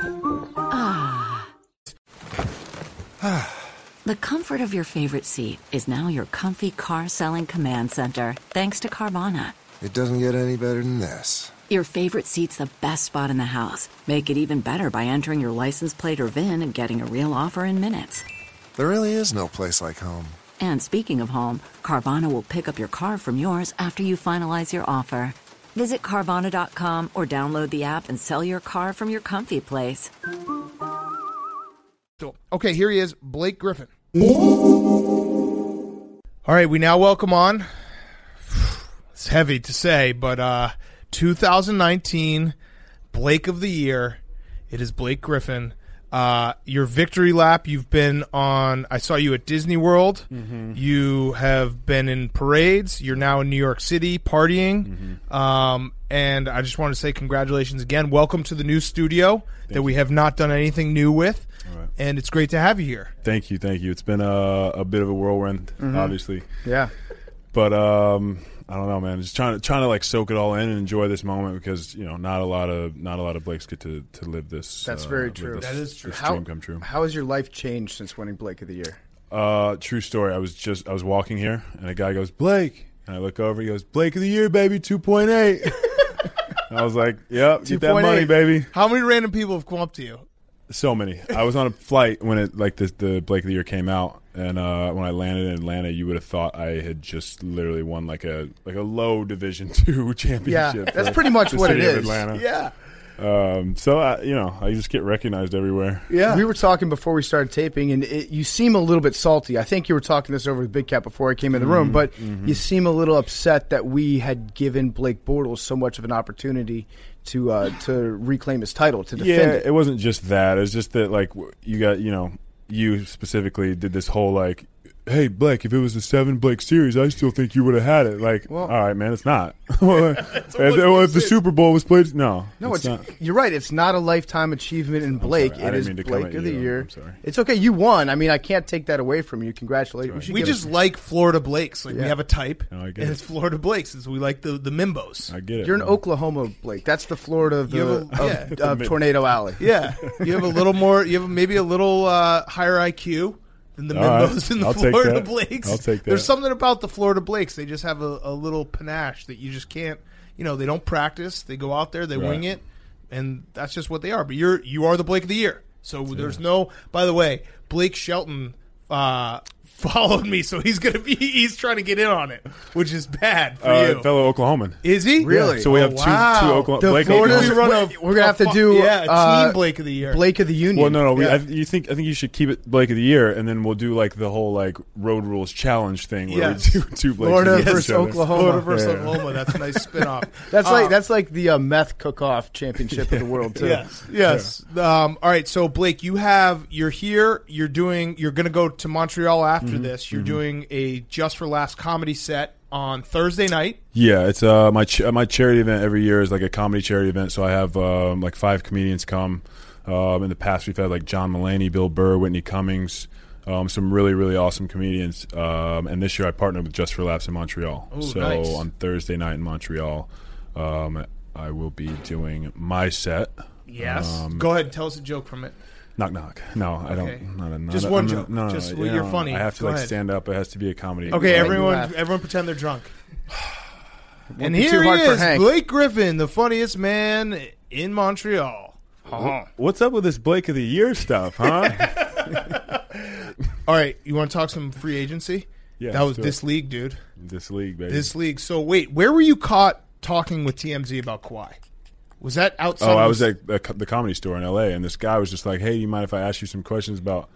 The comfort of your favorite seat is now your comfy car selling command center, thanks to Carvana. It doesn't get any better than this. Your favorite seat's the best spot in the house. Make it even better by entering your license plate or VIN and getting a real offer in minutes. There really is no place like home. And speaking of home, Carvana will pick up your car from yours after you finalize your offer. Visit Carvana.com or download the app and sell your car from your comfy place. Okay, here he is, Blake Griffin. All right, we now welcome on, it's heavy to say, but 2019 Blake of the Year. It is Blake Griffin. Your victory lap, you've been on, I saw you at Disney World. Mm-hmm. You have been in parades. You're now in New York City partying. Mm-hmm. And I just want to say congratulations again. Welcome to the new studio that we have not done anything new with. Right. And it's great to have you here. Thank you. It's been a bit of a whirlwind, obviously. Yeah. But I don't know, man. Just trying to like soak it all in and enjoy this moment because not a lot of Blakes get to live this. That's very true. That is true. This dream come true. How has your life changed since winning Blake of the Year? True story. I was walking here and a guy goes, Blake, and I look over. He goes, Blake of the Year, baby, 2.8. I was like, yep, get that money, baby. How many random people have come up to you? So many. I was on a flight when the Blake of the Year came out, and when I landed in Atlanta, you would have thought I had just literally won like a low Division II championship. Yeah, that's pretty much what it is. Atlanta. Yeah. So I just get recognized everywhere. Yeah. We were talking before we started taping, and you seem a little bit salty. I think you were talking this over with Big Cat before I came in the room, but you seem a little upset that we had given Blake Bortles so much of an opportunity to reclaim his title, to defend it. It wasn't just that. It was just that, like, you specifically did this whole, like, hey, Blake, if it was a 7 Blake series, I still think you would have had it. Like, all right, man, it's not. If the Super Bowl was played, no, it's not. You're right. It's not a lifetime achievement in Blake. sorry. I It didn't is mean to come Blake at of the you. Year. I'm sorry. It's okay. You won. I mean, I can't take that away from you. Congratulations. We just like Florida Blakes. Like, we have a type, No, I get and it. it's Florida Blakes. Since we like the Mimbos. I get it. You're an man. Oklahoma Blake. That's the Florida of, You have of Tornado Alley. Yeah, you have a little more. You have maybe a little higher IQ than the All right. Mimbos and the I'll take Florida that. Blakes. I'll take that. There's something about the Florida Blakes. They just have a little panache that you just can't. They don't practice. They go out there, they wing it, and that's just what they are. But you are the Blake of the Year. So there's no. By the way, Blake Shelton followed me, so he's trying to get in on it, which is bad for you. Fellow Oklahoman. Is he Really? So we have wow. two Oklahoma. The Blake Florida's- Oklahoma. we're gonna have to do team Blake of the Year. Blake of the Union. Well, no. Yeah. I think you should keep it Blake of the Year, and then we'll do like the whole like road rules challenge thing where Yes. we do 2 Blakes Florida against versus each other. Oklahoma. Florida versus Yeah. Oklahoma. That's a nice spinoff. That's like the meth cook-off championship of the world too. Yes. All right. So Blake, you're here. You're going to go to Montreal after this. You're doing a Just for Laughs comedy set on Thursday night. Yeah, it's my charity event every year is like a comedy charity event. So I have like 5 comedians come. In the past, we've had like John Mulaney, Bill Burr, Whitney Cummings, some really, really awesome comedians. And this year I partnered with Just for Laughs in Montreal. Ooh, so nice. on Thursday night in Montreal, I will be doing my set. Yes. Go ahead and tell us a joke from it. Knock knock. No, I Okay. don't. Not Just I'm one not- joke. No, Just you when you're know, funny. I have to Go like ahead. stand up. It has to be a comedy. Okay, Right. everyone Laugh. pretend they're drunk. And be here too he hard for is, Hank. Blake Griffin, the funniest man in Montreal. What's up with this Blake of the Year stuff, huh? All right, you want to talk some free agency? Yeah, that was let's do this it. league, dude. This league, baby. This league. So wait, where were you caught talking with TMZ about Kawhi? Was that outside? I of was the- at the Comedy Store in L.A. and this guy was just like, "Hey, do you mind if I ask you some questions about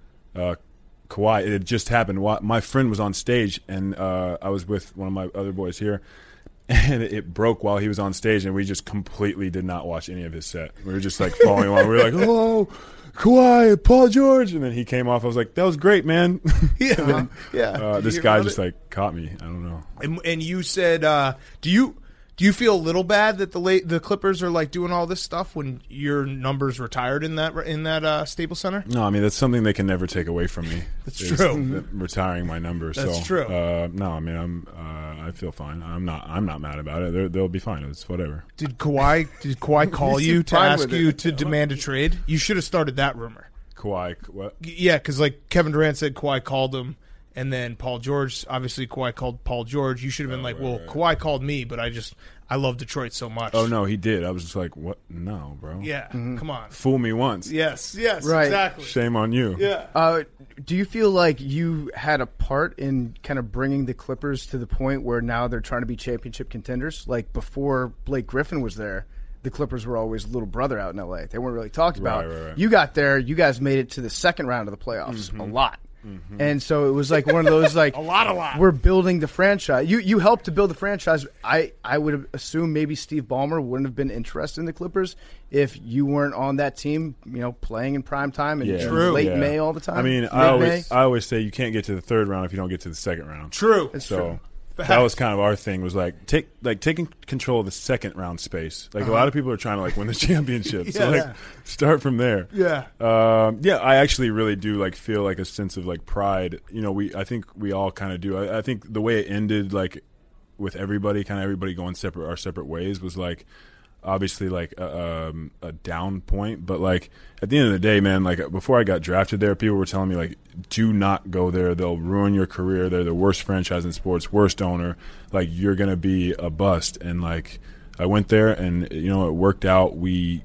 Kawhi?" It had just happened. My friend was on stage, and I was with one of my other boys here, and it broke while he was on stage, and we just completely did not watch any of his set. We were just like following along. We were like, "Oh, Kawhi, Paul George," and then he came off. I was like, "That was great, man." yeah, yeah. Did This you hear guy about just it? like caught me. I don't know. And you said, do you feel a little bad that the Clippers are like doing all this stuff when your number's retired in that Staples Center? No, I mean that's something they can never take away from me. That's is true. Retiring my number. That's so, true. No, I mean I feel fine. I'm not mad about it. They'll be fine. It's whatever. Did Kawhi call you to fine ask with it. you to demand a trade? You should have started that rumor. Kawhi, what? Yeah, because like Kevin Durant said, Kawhi called him, and then Paul George. Obviously, Kawhi called Paul George. You should have been like, well, Kawhi called me, but I love Detroit so much. Oh no, he did. I was just like, what? No, bro. Yeah, come on. Fool me once. Yes, Right. exactly. Shame on you. Yeah. Do you feel like you had a part in kind of bringing the Clippers to the point where now they're trying to be championship contenders? Like before Blake Griffin was there, the Clippers were always little brother out in L.A. They weren't really talked about. Right. You got there, you guys made it to the second round of the playoffs a lot. And so it was like one of those like A lot. we're building the franchise. You helped to build the franchise. I would assume maybe Steve Ballmer wouldn't have been interested in the Clippers if you weren't on that team, playing in prime time and True. late Yeah. May all the time. I mean, Mid-May. I always say you can't get to the third round if you don't get to the second round. True. So that was kind of our thing. Was taking control of the second round space. Like a lot of people are trying to win the championship. So Yeah. start from there. Yeah. I actually really do feel like a sense of pride. I think we all kind of do. I think the way it ended, with everybody going our separate ways, was obviously a down point. But at the end of the day, man, before I got drafted there, people were telling me do not go there. They'll ruin your career. They're the worst franchise in sports, worst owner. You're gonna be a bust. And I went there, and it worked out. We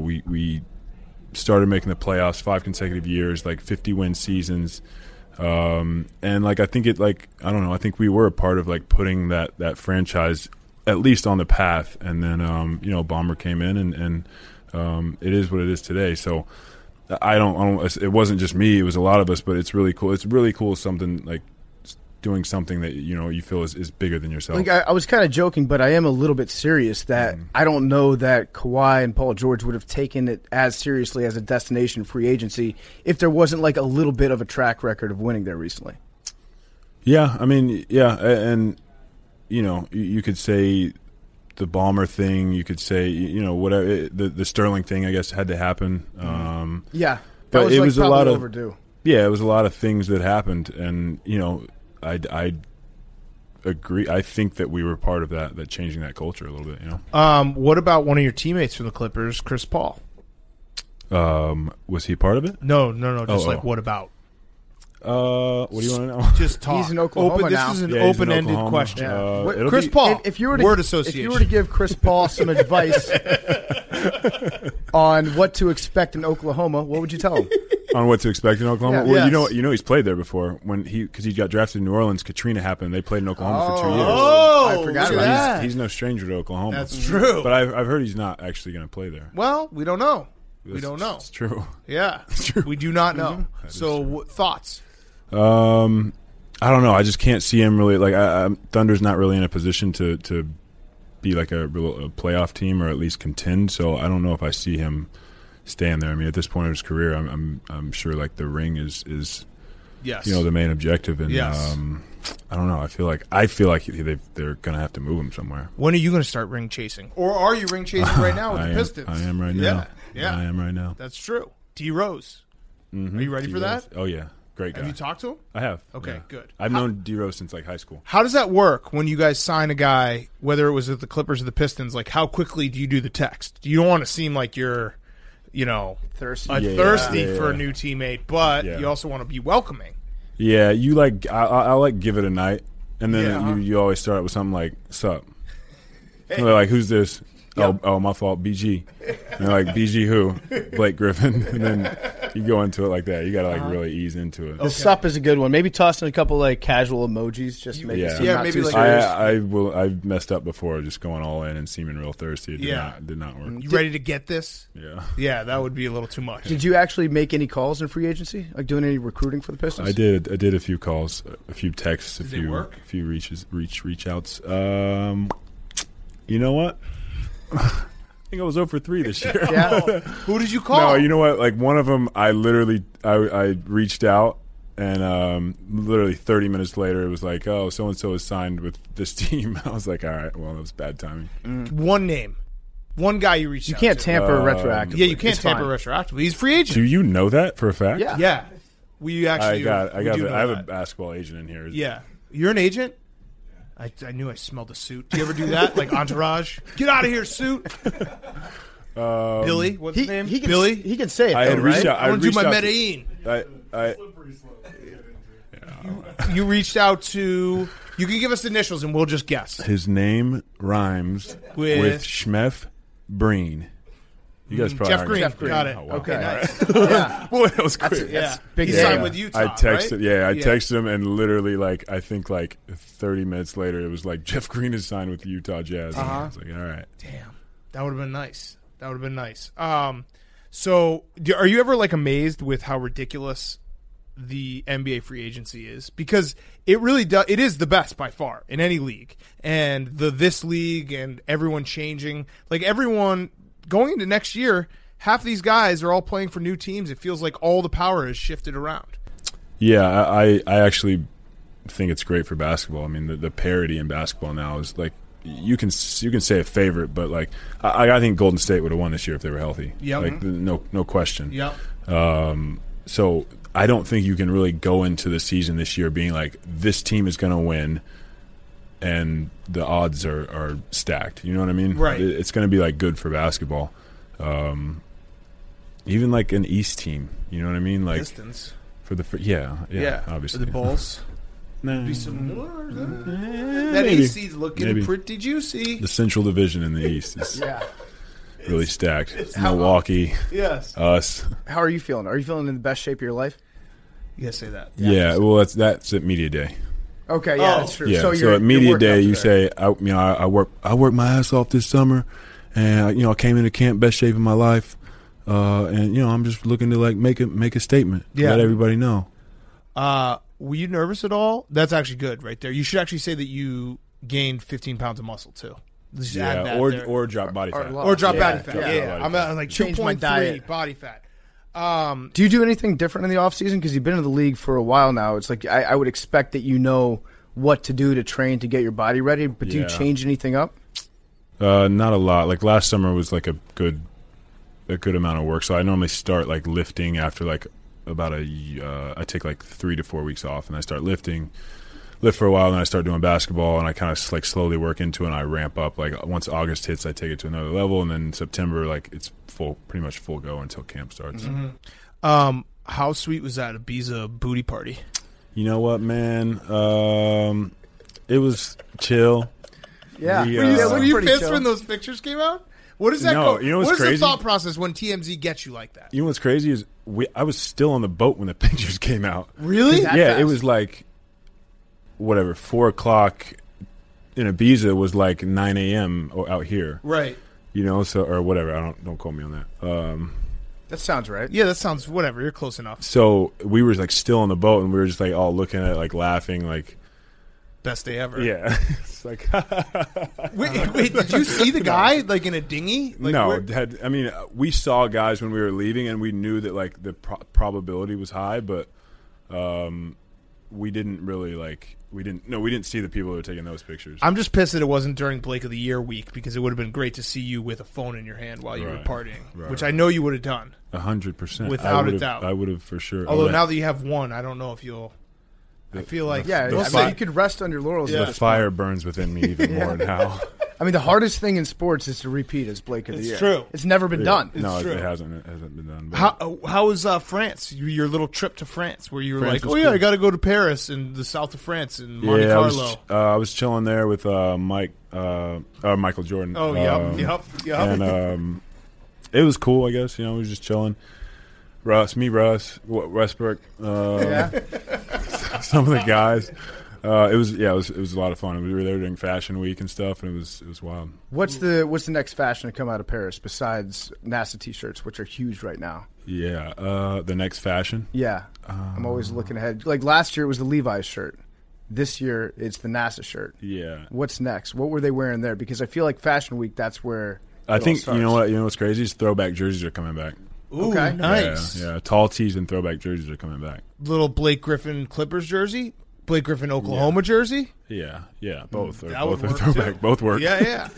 started making the playoffs 5 consecutive years, 50-win seasons. And I think I don't know. I think we were a part of putting that franchise at least on the path. And then Ballmer came in, and it is what it is today. So I don't. It wasn't just me; it was a lot of us. But it's really cool. It's really cool. Something like doing something that you feel is bigger than yourself. Like I was kind of joking, but I am a little bit serious that I don't know that Kawhi and Paul George would have taken it as seriously as a destination free agency if there wasn't like a little bit of a track record of winning there recently. Yeah, I mean, yeah, and you could say the Ballmer thing. You could say whatever the Sterling thing. I guess had to happen. Yeah, but it was a lot of overdue. Yeah, it was a lot of things that happened, and I agree. I think that we were part of that changing that culture a little bit. What about one of your teammates from the Clippers, Chris Paul? Was he part of it? No. Just Oh. what about? What do you want to know? Just talk. He's in Oklahoma now. This is an Yeah, he's in open-ended Oklahoma. question. It'll Chris be- Paul, If you were to, word If association. you were to give Chris Paul some advice on what to expect in Oklahoma, what would you tell him? On what to expect in Oklahoma? Yeah. Well, Yes. he's played there before because he got drafted in New Orleans. Katrina happened. They played in Oklahoma for 2 years. Oh, I forgot look about at that. that. He's no stranger to Oklahoma. That's true. But I've heard he's not actually going to play there. Well, we don't know. We don't know. It's true. Yeah, we do not know. So, thoughts? I don't know. I just can't see him really. Like, Thunder's not really in a position to be like a playoff team or at least contend. So I don't know if I see him staying there. I mean, at this point of his career, I'm sure like the ring is Yes. the main objective. And Yes. I don't know. I feel like they're gonna have to move him somewhere. When are you going to start ring chasing? Or are you ring chasing right now with the Pistons? I am right Yeah, now. yeah. I am right now. That's true. D Rose. Are you ready for that? Oh yeah, great guy. Have you talked to him? I have. Okay, yeah. good. I've known D Rose since like high school. How does that work when you guys sign a guy, whether it was at the Clippers or the Pistons? Like, how quickly do you do the text? You don't want to seem like you're, Thirsty. thirsty Yeah. for a new teammate, but Yeah. you also want to be welcoming. Yeah, you like I'll like give it a night, and then Yeah. you always start with something like "Sup?" And they're like, "Who's this?" Oh, my fault, BG. And they're like, "BG who?" Blake Griffin. And then you go into it like that. You got to like really ease into it. The sup is a good one. Maybe toss in a couple like casual emojis just to make Yeah. it seem Yeah, not maybe too like- serious. I've messed up before, just going all in and seeming real thirsty. It did not work. You ready to get this? Yeah, Yeah, that would be a little too much. Did you actually make any calls in free agency? Like doing any recruiting for the Pistons? I did a few calls, a few texts, they work? a few reach outs. You know what? I think I was 0 for 3 this year. Yeah. Who did you call? No, you know what? Like one of them, I reached out, and literally 30 minutes later, it was like, oh, so and so is signed with this team. I was like, all right, well, that was bad timing. One name. One guy you reached You out can't to. tamper retroactively. Yeah, you can't It's tamper fine. retroactively. He's free agent. Do you know that for a fact? Yeah. Yeah. We actually I do know have a that. basketball agent in here. Yeah. You're an agent? I knew I smelled a suit. Do you ever do that? Like Entourage? Get out of here, suit. Billy? What's his name? He can, Billy? He can say it, I though, had reached right? out. I want to do my reached out Medellin. I You reached out to... You can give us initials and we'll just guess. his name rhymes with Schmef Breen. You guys probably Jeff aren't- Green. Jeff Green. Got it. Oh, wow. Okay, All nice. Yeah. Boy, that was quick. Yeah. big He day. signed Yeah. with Utah, I texted, right? yeah, I texted him, and literally, like, I think, like, 30 minutes later, it was like, Jeff Green is signed with the Utah Jazz. And I was like, all right. Damn. That would have been nice. That would have been nice. So, are you ever, like, amazed with how ridiculous the NBA free agency is? Because it really does. It is the best by far in any league. And this league and everyone changing. Like, everyone going into next year, half these guys are all playing for new teams. It feels like all the power has shifted around. Yeah, I actually think it's great for basketball. I mean, the parity in basketball now is, like, you can say a favorite, but, like, I think Golden State would have won this year if they were healthy. Yep. Like, no question. Yep. So I don't think you can really go into the season this year being like, this team is going to win and the odds are stacked. You know what I mean? Right. It's going to be, like, good for basketball. Even, like, an East team. You know what I mean? Like, Pistons. for the yeah, obviously. For the Bulls. Nah. Be some more. That maybe. AC's looking Maybe. pretty juicy. The Central Division in the East is Yeah. really stacked. how- Milwaukee, Yes. us. How are you feeling? Are you feeling in the best shape of your life? You gotta say that. Yeah, well, that's at media day. Okay, yeah, Oh. that's true. Yeah. So, So, at media worked day, up you there. say, I work my ass off this summer, and I came into camp best shape of my life, and I'm just looking to like make a statement, Yeah. let everybody know. Were you nervous at all? That's actually good right there. You should actually say that you gained 15 pounds of muscle too. Just add that or there. or drop body fat. lost. Or drop Yeah, body fat. drop Yeah, body I'm fat. at like Change my 2.3 diet. body fat. Do you do anything different in the off season? Because you've been in the league for a while now. It's like I would expect that you know what to do to train to get your body ready. But do you Yeah. change anything up? Not a lot. Like last summer was like a good amount of work. So I normally start like lifting after like about I take like 3 to 4 weeks off, and I start lift for a while, and then I start doing basketball, and I kind of like slowly work into it, and I ramp up. Like once August hits, I take it to another level, and then September, like it's pretty much full go until camp starts. Mm-hmm. How sweet was that Ibiza booty party? You know what, man? It was chill. Yeah. We, Were you, Yeah, were you pretty pissed chill. when those pictures came out? What does that No, go? you know what's what is crazy? the thought process when TMZ gets you like that? You know what's crazy is I was still on the boat when the pictures came out. Really? That Yeah, fast? it was like whatever 4 o'clock in Ibiza was like 9 a.m. out here. Right. So or whatever. Don't quote me on that. That sounds right. Yeah, that sounds whatever. You're close enough. So we were like still on the boat, and we were just like all looking at it, like laughing, like Best day ever. yeah. It's like Wait, did you see the guy like in a dinghy? Like, no. where- We saw guys when we were leaving, and we knew that like the probability was high, but we didn't really like we didn't see the people who were taking those pictures. I'm just pissed that it wasn't during Blake of the Year week because it would have been great to see you with a phone in your hand while you were Right. partying, Right, which right. I know you would have done. 100%, Without a doubt. I would have for sure. Although now that you have one, I don't know if you'll. I feel like Yeah, The I fi- mean, you could rest on your laurels. Yeah. at the this fire burns within me even more now. I mean, the hardest thing in sports is to repeat as Blake of the It's Year. true. It's never been done. No, true. it hasn't been done. But How was France? Your little trip to France, where you were France like, was "Oh yeah, cool. I got to go to Paris and the south of France and Monte yeah, Carlo." I was chilling there with Michael Jordan. Oh, yep. And it was cool, I guess. We were just chilling. Westbrook, Yeah. some of the guys. It was a lot of fun. We were there during Fashion Week and stuff, and it was wild. What's the next fashion to come out of Paris besides NASA T-shirts, which are huge right now? Yeah, the next fashion. Yeah, I'm always looking ahead. Like last year it was the Levi's shirt. This year it's the NASA shirt. Yeah, What's next? What were they wearing there? Because I feel like Fashion Week, that's where I it all think starts. you know what's crazy is throwback jerseys are coming back. Ooh, Okay. nice. Yeah, tall tees and throwback jerseys are coming back. Little Blake Griffin Clippers jersey, Blake Griffin Oklahoma jersey. Yeah, both. Or That both would are work, throwback. too. Both work. Yeah.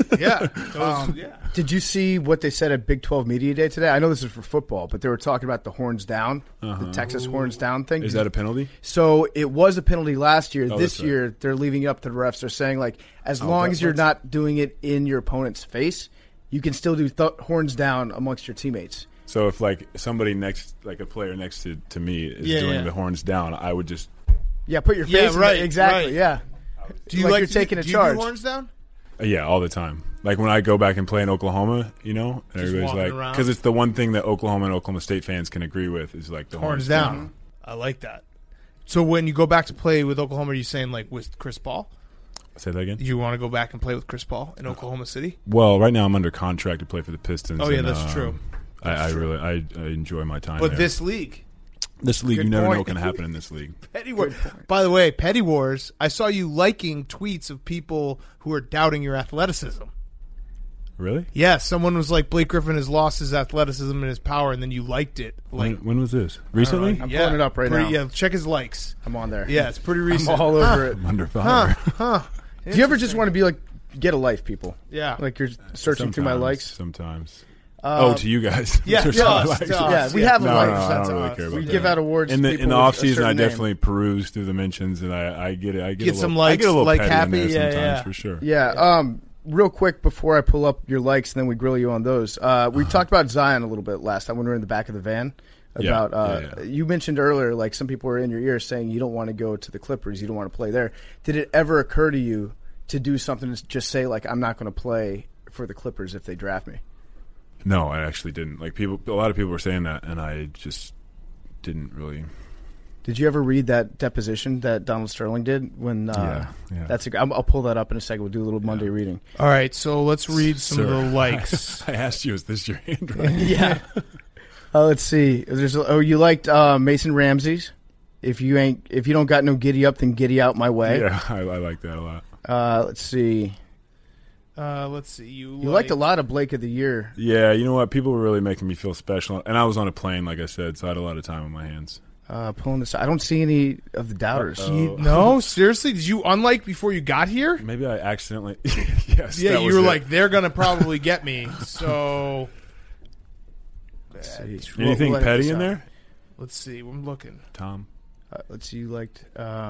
Yeah. Did you see what they said at Big 12 Media Day today? I know this is for football, but they were talking about the horns down, the Texas horns down thing. Is that a penalty? So it was a penalty last year. Oh, This that's right. year, they're leaving it up to the refs. They're saying, like, as long as you're not doing it in your opponent's face, you can still do horns down amongst your teammates. So if like somebody next, like a player next to me is Yeah, doing yeah. the horns down, I would just Yeah, put your face Yeah, in right, it. Exactly, right. yeah. Do you Like like you're to- taking a do charge. You do horns down? all the time. Like when I go back and play in Oklahoma, and everybody's walking like, around. because it's the one thing that Oklahoma and Oklahoma State fans can agree with is like the Horns down. I like that. So when you go back to play with Oklahoma, are you saying like with Chris Paul? Say that again. You want to go back and play with Chris Paul in Oklahoma City? Well, right now I'm under contract to play for the Pistons. Oh, yeah, and, that's true. I really I enjoy my time. But there. this league, this league, Good you never know point. what can happen in this league. Petty Wars. By the way, Petty Wars. I saw you liking tweets of people who are doubting your athleticism. Really? Yeah, someone was like, Blake Griffin has lost his athleticism and his power, and then you liked it. Like When was this? Recently? I'm pulling it up right now. Yeah, check his likes. I'm on there. Yeah, it's pretty I'm recent. all over it. I'm under fire. Do you ever just want to be like, get a life, people? Yeah. Like you're searching through my likes? Sometimes. To you guys. Yeah, Search to my us, likes. to us. Yeah, we have a No, life. no, I That's don't really us. care about We that. give out awards in to the people off with a season. I certain name. definitely peruse through the mentions, and I get it. I get Get a some little, I likes, get a little like petty happy, in there yeah, sometimes yeah. for sure. Yeah. Real quick before I pull up your likes and then we grill you on those. We talked about Zion a little bit last time when we were in the back of the van. Yeah, About yeah. You mentioned earlier, like some people were in your ear saying you don't want to go to the Clippers, you don't want to play there. Did it ever occur to you to do something to just say like I'm not going to play for the Clippers if they draft me? No, I actually didn't. Like a lot of people were saying that, and I just didn't Did you ever read that deposition that Donald Sterling did? When Yeah. I'll pull that up in a second. We'll do a little Monday reading. All right, so let's read some of Sir, the likes. I asked you, is this your handwriting? Yeah. Let's see. You liked Mason Ramsey's. If you don't got no giddy up, then giddy out my way. Yeah, I like that a lot. Let's see. You liked a lot of Blake of the Year. Yeah, you know what? People were really making me feel special. And I was on a plane, like I said, so I had a lot of time on my hands. Pulling this. I don't see any of the doubters. No, seriously, did you unlike before you got here? Maybe I accidentally. Yes. Yeah, that you was were it. like, they're gonna probably get me. So Let's see. Anything We'll let petty this in out. there? let's see. I'm looking. Tom? Let's see. You liked.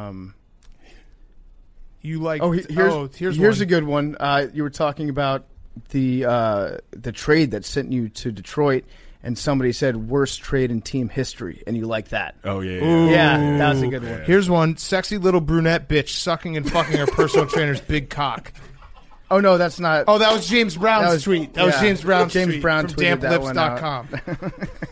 You like? Here's one. a good one. You were talking about the trade that sent you to Detroit, and somebody said worst trade in team history, and you like that. Oh, yeah. Ooh. Yeah, that was a good one. Here's one. Sexy little brunette bitch sucking and fucking her personal trainer's big cock. Oh no, that's not. Oh, that was James Brown's tweet. That was yeah. James Brown's James tweet Brown from tweeted that one out. damplips.com.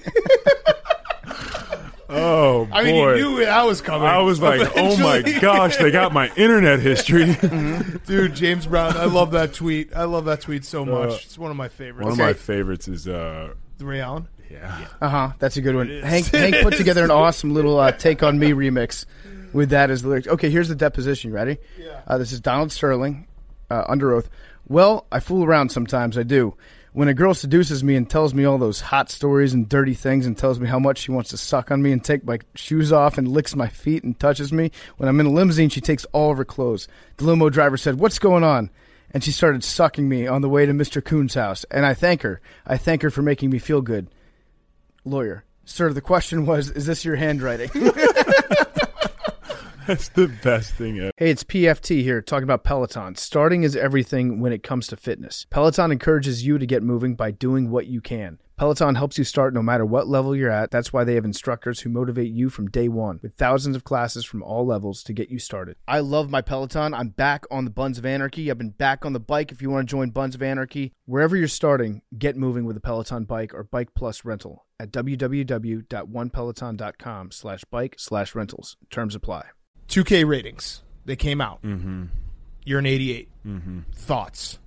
Oh, boy. I mean, you knew that was coming. I was like, oh, my eventually. gosh, they got my internet history. Dude, James Brown. I love that tweet. I love that tweet so much. It's one of my favorites. One of my favorites is, Ray Allen. yeah. That's a good one. is. Hank put together an awesome little "Take on Me" remix with that as the lyrics. Okay, here's the deposition. You ready? Yeah. This is Donald Sterling, under oath. Well, I fool around sometimes. I do. When a girl seduces me and tells me all those hot stories and dirty things and tells me how much she wants to suck on me and take my shoes off and licks my feet and touches me. When I'm in a limousine, she takes all of her clothes. The limo driver said, "What's going on?" And she started sucking me on the way to Mr. Kuhn's house. And I thank her. I thank her for making me feel good. Lawyer. Sir, the question was, is this your handwriting? That's the best thing ever. Hey, it's PFT here, talking about Peloton. Starting is everything when it comes to fitness. Peloton encourages you to get moving by doing what you can. Peloton helps you start no matter what level you're at. That's why they have instructors who motivate you from day one, with thousands of classes from all levels to get you started. I love my Peloton. I'm back on the Buns of Anarchy. I've been back on the bike. If you want to join Buns of Anarchy, wherever you're starting, get moving with a Peloton bike or Bike Plus rental at www.onepeloton.com/bike/rentals. Terms apply. 2K ratings. They came out. Mm-hmm. You're an 88. Mm-hmm. Thoughts?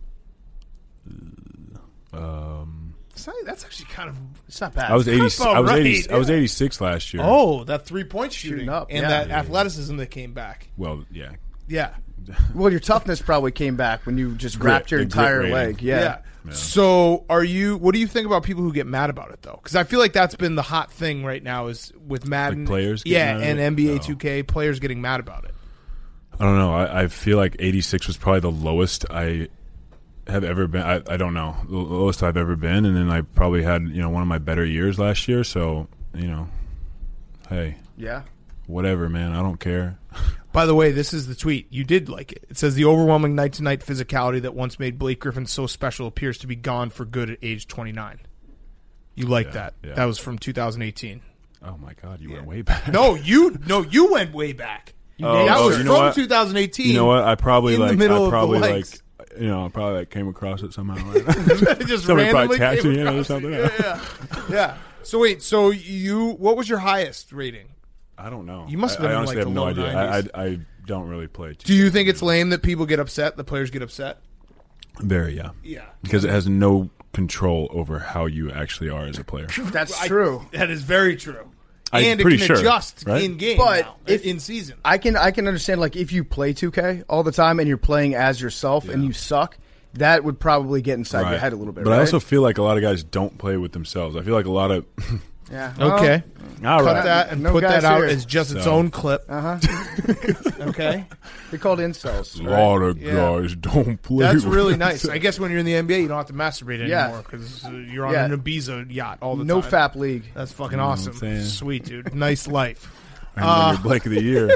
That's actually kind of. It's not bad. I was 80. That's about I was right, 80. I was yeah. 86 last year. Oh, that 3-point shooting up, and yeah. that Yeah. athleticism that came back. Well, yeah. Yeah. Well, your toughness probably came back when you just wrapped your the grit entire rating. leg. Yeah. Yeah. So, what do you think about people who get mad about it though? Because I feel like that's been the hot thing right now is with Madden, Like players getting yeah, mad at and it? NBA Oh. 2K players getting mad about it. I don't know. I feel like 86 was probably the lowest I have ever been. I don't know. The lowest I've ever been. And then I probably had, one of my better years last year. So, hey, Yeah. whatever, man. I don't care. By the way, this is the tweet. You did like it. It says the overwhelming night-to-night physicality that once made Blake Griffin so special appears to be gone for good at age 29. You like that. yeah. That was from 2018. Oh, my God. You went way back. No, you went way back. Oh, that was you from know what? 2018. You know what? I probably in the like. middle I of the probably likes. came across it somehow. Just Somebody randomly probably tagged came me in it or across something. it. Yeah. So wait, what was your highest rating? I don't know. You must have been I in, honestly like, have the no low idea. 90s. I don't really play. Do you think it's lame that people get upset, the players get upset? Very, yeah. Yeah. Because it has no control over how you actually are as a player. That's true. That is very true. I'm And it pretty can sure, adjust right? in game But now, if- in season. I can understand, like, if you play 2K all the time and you're playing as yourself and you suck, that would probably get inside your head a little bit, But right? I also feel like a lot of guys don't play with themselves. I feel like a lot of... yeah. Okay. All Cut right. that and No put guys that out here. as just its So- own clip. Uh-huh. Okay. They're called incels. A right? lot of Yeah. guys don't play That's with really nice. themselves. I guess when you're in the NBA, you don't have to masturbate Yeah. anymore because you're on Yeah. an Ibiza yacht all the No time. FAP league. That's fucking what I'm awesome. saying? Sweet, dude. Nice life. I'm your Blake of the Year.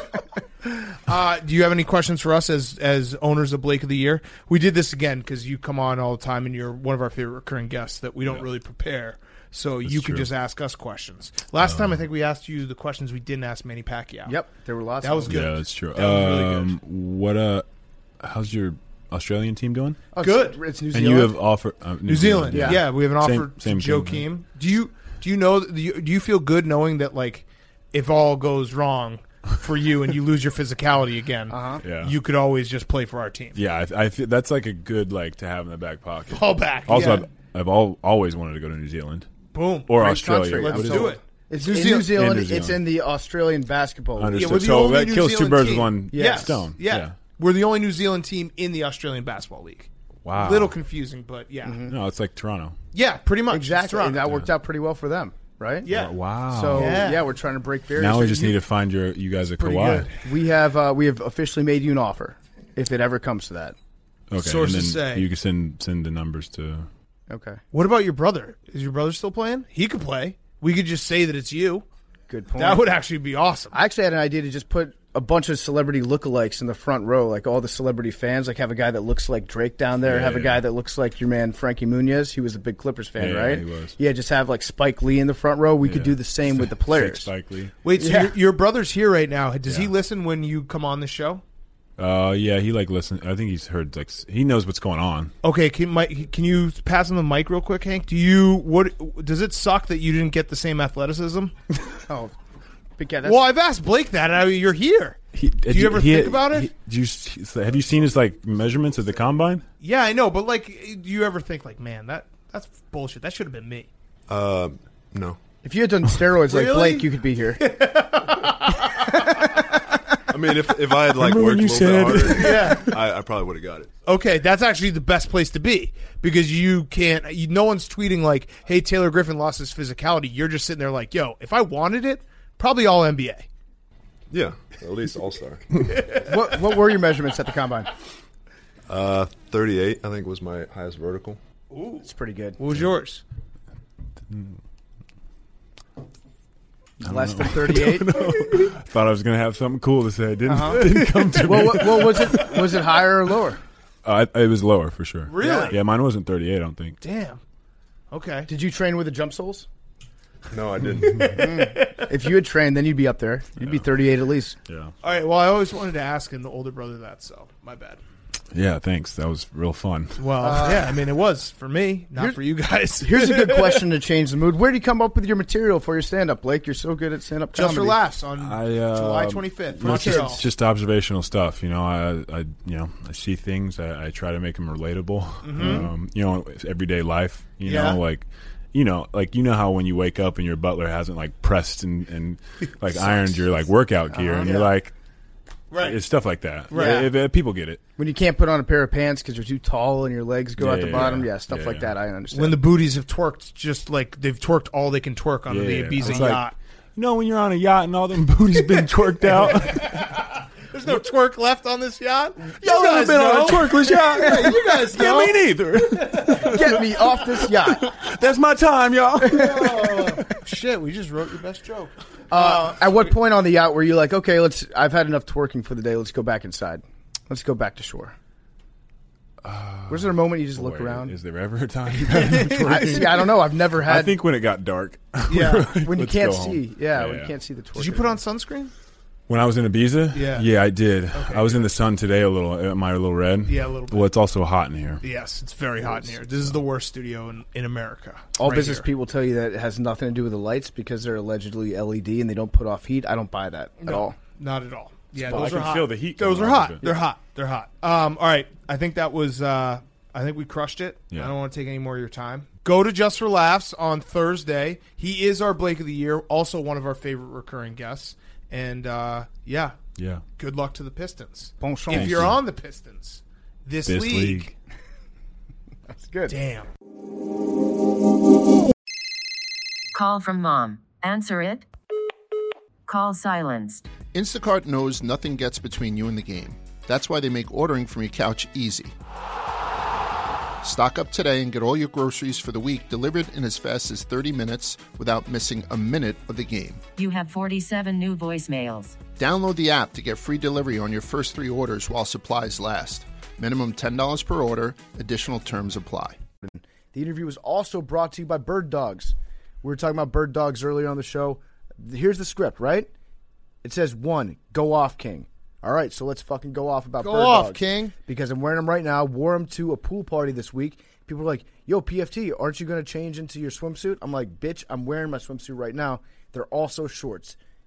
Do you have any questions for us as owners of Blake of the Year? We did this again because you come on all the time and you're one of our favorite recurring guests that we don't really prepare. So you can true. just ask us questions. Last time I think we asked you the questions we didn't ask Manny Pacquiao. Yep. There were lots That of was them. good. Yeah, that's true. That was really good. What? How's your Australian team doing? Oh, Good. It's New And Zealand. you have offered New Zealand. Yeah. We have an offer Same to thing, Joakim. Do you know? Do you feel good knowing that like if all goes wrong for you and you lose your physicality again, Yeah. you could always just play for our team. Yeah, I feel that's like a good like to have in the back pocket. Fall back. Also, yeah. I've always wanted to go to New Zealand Boom. or Great Australia. country. Let's What is do it? it. It's New in Zealand. New Zealand. In New Zealand. It's in the Australian Basketball League. Understood. Yeah, we're the So only that New kills two Zealand birds team. with one Yes. stone. Yeah. We're the only New Zealand team in the Australian Basketball League. Wow. Little confusing, but yeah. No, it's like Toronto. Yeah, pretty much. It's Exactly. And Toronto. that worked out pretty well for them, right? Yeah. Wow. So Yeah. we're trying to break barriers. now we So just need to find you guys a pretty Kawhi. good. we have officially made you an offer, if it ever comes to that. Okay. Sources and then say. you can send the numbers to. Okay. What about your brother? Is your brother still playing? He could play. We could just say that it's you. Good point. That would actually be awesome. I actually had an idea to just put a bunch of celebrity lookalikes in the front row, like all the celebrity fans. Like have a guy that looks like Drake down there, have a Yeah. guy that looks like your man Frankie Muniz. He was a big Clippers fan, Yeah, right? he was. Yeah, just have like Spike Lee in the front row. We could Yeah. do the same with the Fake players. Spike Lee. Wait, so Yeah. your brother's here right now. Does he Yeah. listen when you come on the show? Yeah, he like listen. I think he's heard like he knows what's going on. Okay, can you pass him the mic real quick, Hank? Does it suck that you didn't get the same athleticism? Oh, but yeah, that's, Well, I've asked Blake that. You're here. Do you ever think about it? Have you seen his like measurements at the combine? Yeah, I know, but like, do you ever think like, man, that's bullshit. That should have been me. No. if you had done steroids like Really? Blake, you could be here. I mean, if I had like Remember worked when a you little bit said- harder, I probably would have got it. Okay, that's actually the best place to be because you can't. No one's tweeting like, "Hey, Taylor Griffin lost his physicality." You're just sitting there like, "Yo, if I wanted it, probably all NBA." Yeah, at least All Star. What were your measurements at the combine? 38, I think, was my highest vertical. It's pretty good. What was yours? Less than 38. Thought I was gonna have something cool to say. Didn't come to me. Well, what was it? Was it higher or lower? It was lower for sure. Really? Yeah, mine wasn't 38. I don't think. Damn. Okay. Did you train with the jump soles? No, I didn't. If you had trained, then you'd be up there. You'd be 38 at least. Yeah. All right. Well, I always wanted to ask an older brother that, so my bad. Yeah. Thanks. That was real fun. Well, yeah. I mean, it was for me, not for you guys. Here's a good question to change the mood. Where do you come up with your material for your stand-up, Blake? You're so good at stand-up Just for comedy. laughs on I, July 25th. No, it's Montreal. just, just observational stuff. You know, I see things. I try to make them relatable. You know, everyday life. You Yeah. know, like. You know how when you wake up and your butler hasn't like pressed and like ironed your like workout gear, and you're like, Right. it's stuff like that. Right. If people get it. When you can't put on a pair of pants because you're too tall and your legs go Yeah, out the yeah, bottom. yeah. Yeah, stuff Yeah, like yeah. that. I understand. When the booties have tworked, just like they've twerked all they can twerk on the Yeah. Ibiza It's like- yacht. You know, when you're on a yacht and all them booties been twerked out. There's no twerk left on this yacht. Y'all never been on a twerkless yacht? Yeah, you guys know. Yeah, me neither. Get me off this yacht. That's my time, y'all. Shit, we just wrote your best joke. At what point on the yacht were you like, okay, I've had enough twerking for the day. Let's go back inside. Let's go back to shore. Was there a moment you just look around? Is there ever a time? I don't know. I've never had. I think when it got dark. Yeah. when you Let's can't go home. see. Yeah, when you can't see the twerking. Did you put on sunscreen? When I was in Ibiza? Yeah. I did. I was in the sun today a little. Am I a little red? Yeah, a little bit. Well, it's also hot in here. Yes, it's very hot in here. This is the worst studio in America. All Right business here. people tell you that it has nothing to do with the lights because they're allegedly LED and they don't put off heat. I don't buy that at all. Not at all. Yeah, I those are can hot. feel the heat Those are coming off hot. of it. They're hot. They're hot. All right. I think that was. I think we crushed it. Yeah. I don't want to take any more of your time. Go to Just for Laughs on Thursday. He is our Blake of the Year, also one of our favorite recurring guests. And yeah, Yeah. good luck to the Pistons. Bon chance. If you're on the Pistons, this league. That's good. Damn. Call from mom. Answer it. Call silenced. Instacart knows nothing gets between you and the game. That's why they make ordering from your couch easy. Stock up today and get all your groceries for the week delivered in as fast as 30 minutes without missing a minute of the game. You have 47 new voicemails. Download the app to get free delivery on your first 3 orders while supplies last. Minimum $10 per order. Additional terms apply. The interview was also brought to you by Bird Dogs. We were talking about Bird Dogs earlier on the show. Here's the script, right? It says 1, go off, King. All right, so let's fucking go off about Go Bird off, Dogs. King. Because I'm wearing them right now. Wore them to a pool party this week. People are like, yo, PFT, aren't you going to change into your swimsuit? I'm like, bitch, I'm wearing my swimsuit right now. They're also shorts.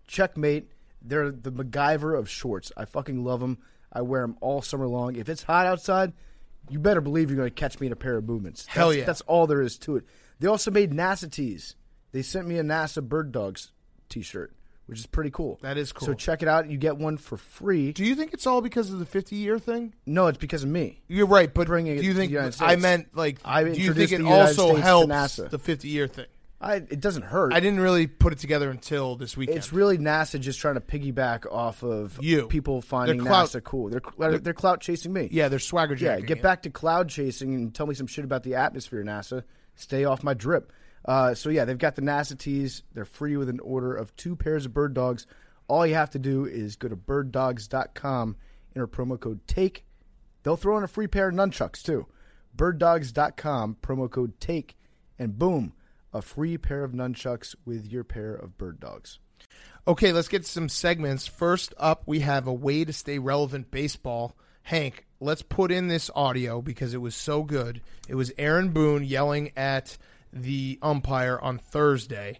checkmate. They're the MacGyver of shorts. I fucking love them. I wear them all summer long. If it's hot outside, you better believe you're going to catch me in a pair of movements. Hell yeah. That's all there is to it. They also made NASA tees. They sent me a NASA Bird Dogs t-shirt, which is pretty cool. That is cool. So check it out. You get one for free. Do you think it's all because of the 50-year thing? No, it's because of me. You're right, but Bringing it do you to think the United States. I meant like? I Do you think introduced it the United also States to helps NASA. the 50-year thing? It doesn't hurt. I didn't really put it together until this weekend. It's really NASA just trying to piggyback off of You. people finding They're clout- NASA cool. They're clout chasing me. yeah, they're swagger Yeah, jacking. get it. back to cloud chasing and tell me some shit about the atmosphere, NASA. Stay off my drip. So, yeah, they've got the NASA tees. They're free with an order of 2 pairs of bird dogs. All you have to do is go to birddogs.com, enter promo code TAKE. They'll throw in a free pair of nunchucks, too. Birddogs.com, promo code TAKE, and boom, a free pair of nunchucks with your pair of bird dogs. Okay, let's get some segments. First up, we have a way to stay relevant baseball. Hank, let's put in this audio because it was so good. It was Aaron Boone yelling at the umpire on Thursday.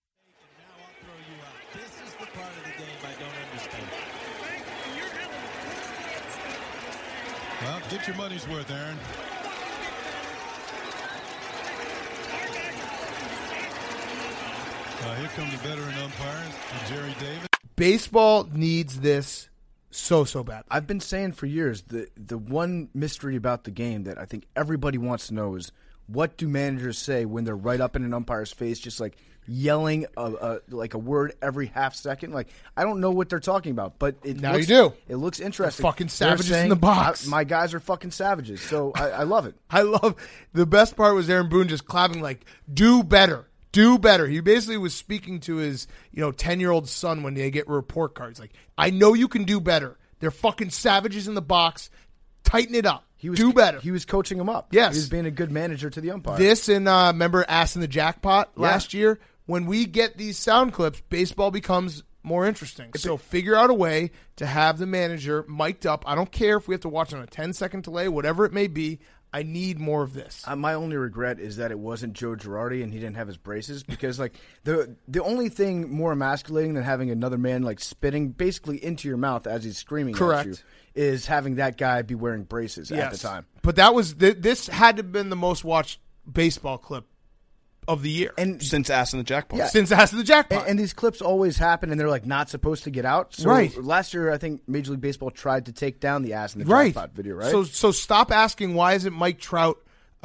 This is the part of the game I don't understand. Well, get your money's worth, Aaron. Here come the veteran umpire, Jerry Davis. Baseball needs this so bad. I've been saying for years, the one mystery about the game that I think everybody wants to know is, what do managers say when they're right up in an umpire's face, just like yelling like a word every half second? Like, I don't know what they're talking about, but Now you do. It looks interesting. They're fucking savages They're saying, in the box. My guys are fucking savages, so I love it. I love the best part was Aaron Boone just clapping like, do better. Do better. He basically was speaking to his, 10-year-old son when they get report cards. Like, I know you can do better. They're fucking savages in the box. Tighten it up. Do better. He was coaching him up. Yes. He was being a good manager to the umpire. This and remember Ass in the Jackpot last year? When we get these sound clips, baseball becomes more interesting. So figure out a way to have the manager mic'd up. I don't care if we have to watch on a 10-second delay, whatever it may be. I need more of this. My only regret is that it wasn't Joe Girardi and he didn't have his braces, because like the only thing more emasculating than having another man like spitting basically into your mouth as he's screaming Correct. at you is having that guy be wearing braces at the time. But that was this had to have been the most watched baseball clip of the year. And Since Ass in the Jackpot. Yeah. since Ass in the Jackpot. And these clips always happen, and they're like not supposed to get out. So Right. last year, I think Major League Baseball tried to take down the Ass in the right. Jackpot video, right? So stop asking why isn't Mike Trout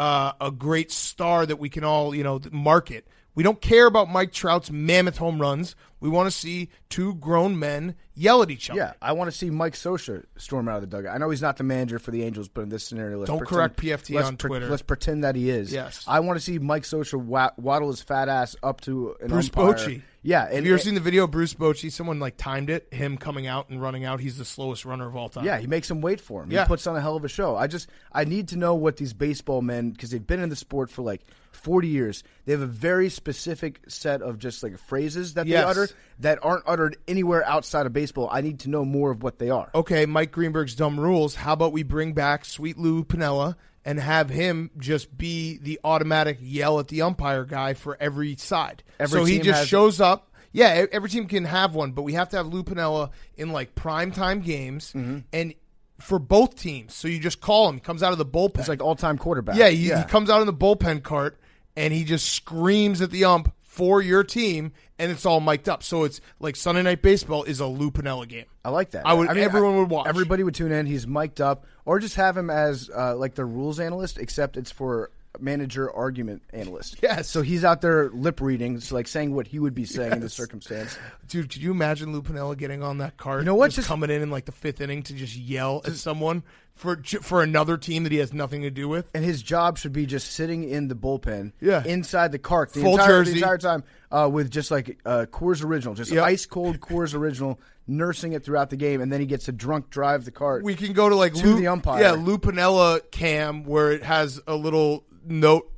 a great star that we can all, market. We don't care about Mike Trout's mammoth home runs. We want to see two grown men yell at each other. Yeah, I want to see Mike Scioscia storm out of the dugout. I know he's not the manager for the Angels, but in this scenario, let's Don't pretend, correct PFT on Twitter. Let's pretend that he is. Yes. I want to see Mike Scioscia waddle his fat ass up to an Bruce umpire. Bochy. Yeah, and Have you ever seen the video of Bruce Bochy? Someone timed it, him coming out and running out. He's the slowest runner of all time. Yeah, he makes him wait for him. Yeah. He puts on a hell of a show. I need to know what these baseball men, because they've been in the sport for 40 years. They have a very specific set of just phrases that they Yes. utter that aren't uttered anywhere outside of baseball. I need to know more of what they are. Okay, Mike Greenberg's dumb rules. How about we bring back Sweet Lou Piniella and have him just be the automatic yell at the umpire guy for every side? Every so he team just has- shows up. Yeah, every team can have one, but we have to have Lou Piniella in primetime games and for both teams. So you just call him. He comes out of the bullpen. It's like all-time quarterback. Yeah, he comes out in the bullpen cart and he just screams at the ump for your team, and it's all mic'd up. So it's like Sunday Night Baseball is a Lou Piniella game. I like that. Everyone would watch. Everybody would tune in. He's mic'd up, or just have him as the rules analyst, except it's for manager argument analyst. Yes. So he's out there lip reading, so saying what he would be saying in the circumstance. Dude, could you imagine Lou Piniella getting on that cart? You know what? Just coming in the fifth inning to just yell at someone for another team that he has nothing to do with. And his job should be just sitting in the bullpen, Yeah. inside the cart, the Full entire jersey. time, with just Coors Original, just Yep. ice cold Coors Original, nursing it throughout the game, and then he gets to drunk drive the cart. We can go to To the umpire. Yeah, Lou Piniella cam where it has a little note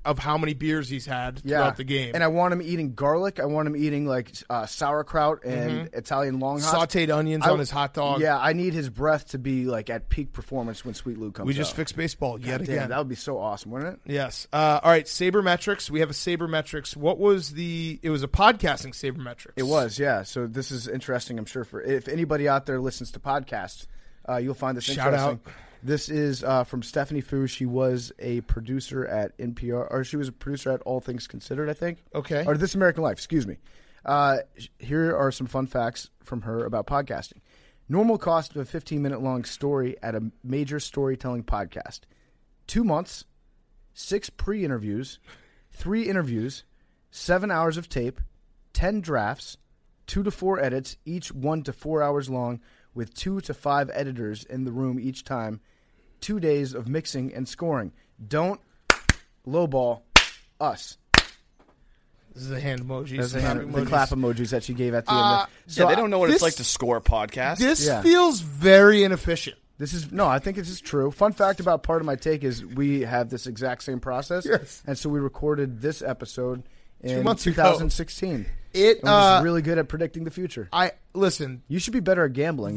of how many beers he's had throughout the game. And I want him eating garlic. I want him eating like sauerkraut and Italian long hots. Sauteed onions on his hot dog. Yeah, I need his breath to be like at peak performance when Sweet Lou comes out. We just fixed baseball yet again. That would be so awesome, wouldn't it? Yes. All right, Sabermetrics. We have a Sabermetrics. What was it was a podcasting Sabermetrics. It was, yeah. So this is interesting, I'm sure, for if anybody out there listens to podcasts, you'll find this Shout interesting. out. This is from Stephanie Fu. She was a producer at NPR, or she was a producer at All Things Considered, I think. Okay. Or This American Life, excuse me. Here are some fun facts from her about podcasting. Normal cost of a 15-minute long story at a major storytelling podcast. 2 months, 6 pre-interviews, 3 interviews, 7 hours of tape, 10 drafts, 2 to 4 edits, each 1 to 4 hours long, with 2 to 5 editors in the room each time, 2 days of mixing and scoring. Don't lowball us. This is the hand emojis. That's the clap emojis that she gave at the end. So they don't know what it's like to score a podcast. This feels very inefficient. I think this is true. Fun fact about Part of My Take is we have this exact same process. Yes. And so we recorded this episode in 2 months ago. 2016. It was really good at predicting the future. Listen. You should be better at gambling.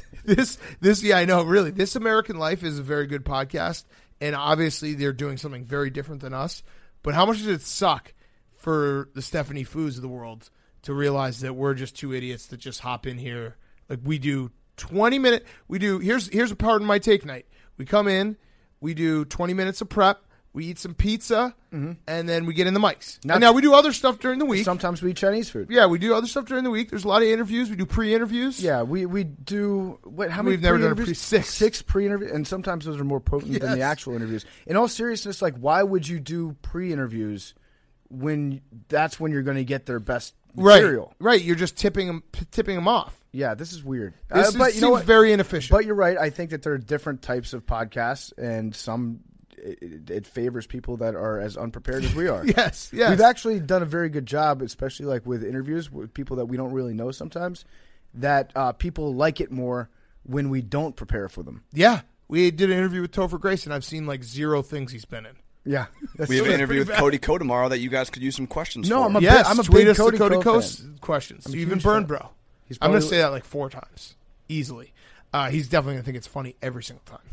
I know, really. This American Life is a very good podcast, and obviously they're doing something very different than us. But how much does it suck for the Stephanie Foos of the world to realize that we're just two idiots that just hop in here? Like, we do 20-minute. Here's a Part of My Take night. We come in, we do 20 minutes of prep. We eat some pizza, and then we get in the mics. Now we do other stuff during the week. Sometimes we eat Chinese food. Yeah, we do other stuff during the week. There's a lot of interviews. We do pre-interviews. Yeah, we do. How many? We've never done a pre-interviews? Six. 6 pre-interviews, and sometimes those are more potent than the actual interviews. In all seriousness, like, why would you do pre-interviews when that's when you're going to get their best material? Right. You're just tipping them off. Yeah, this is weird. This seems very inefficient. But you're right. I think that there are different types of podcasts, and some. It favors people that are as unprepared as we are. Yes. We've actually done a very good job, especially like with interviews with people that we don't really know sometimes, that people like it more when we don't prepare for them. Yeah. We did an interview with Topher Grace, and I've seen like 0 things he's been in. Yeah. We have an interview with Cody Ko tomorrow that you guys could use some questions for. I'm a big us Cody Cody Ko fan. Questions. I'm a Even huge Burn fan. Bro. He's I'm going to say that like 4 times. Easily. He's definitely going to think it's funny every single time.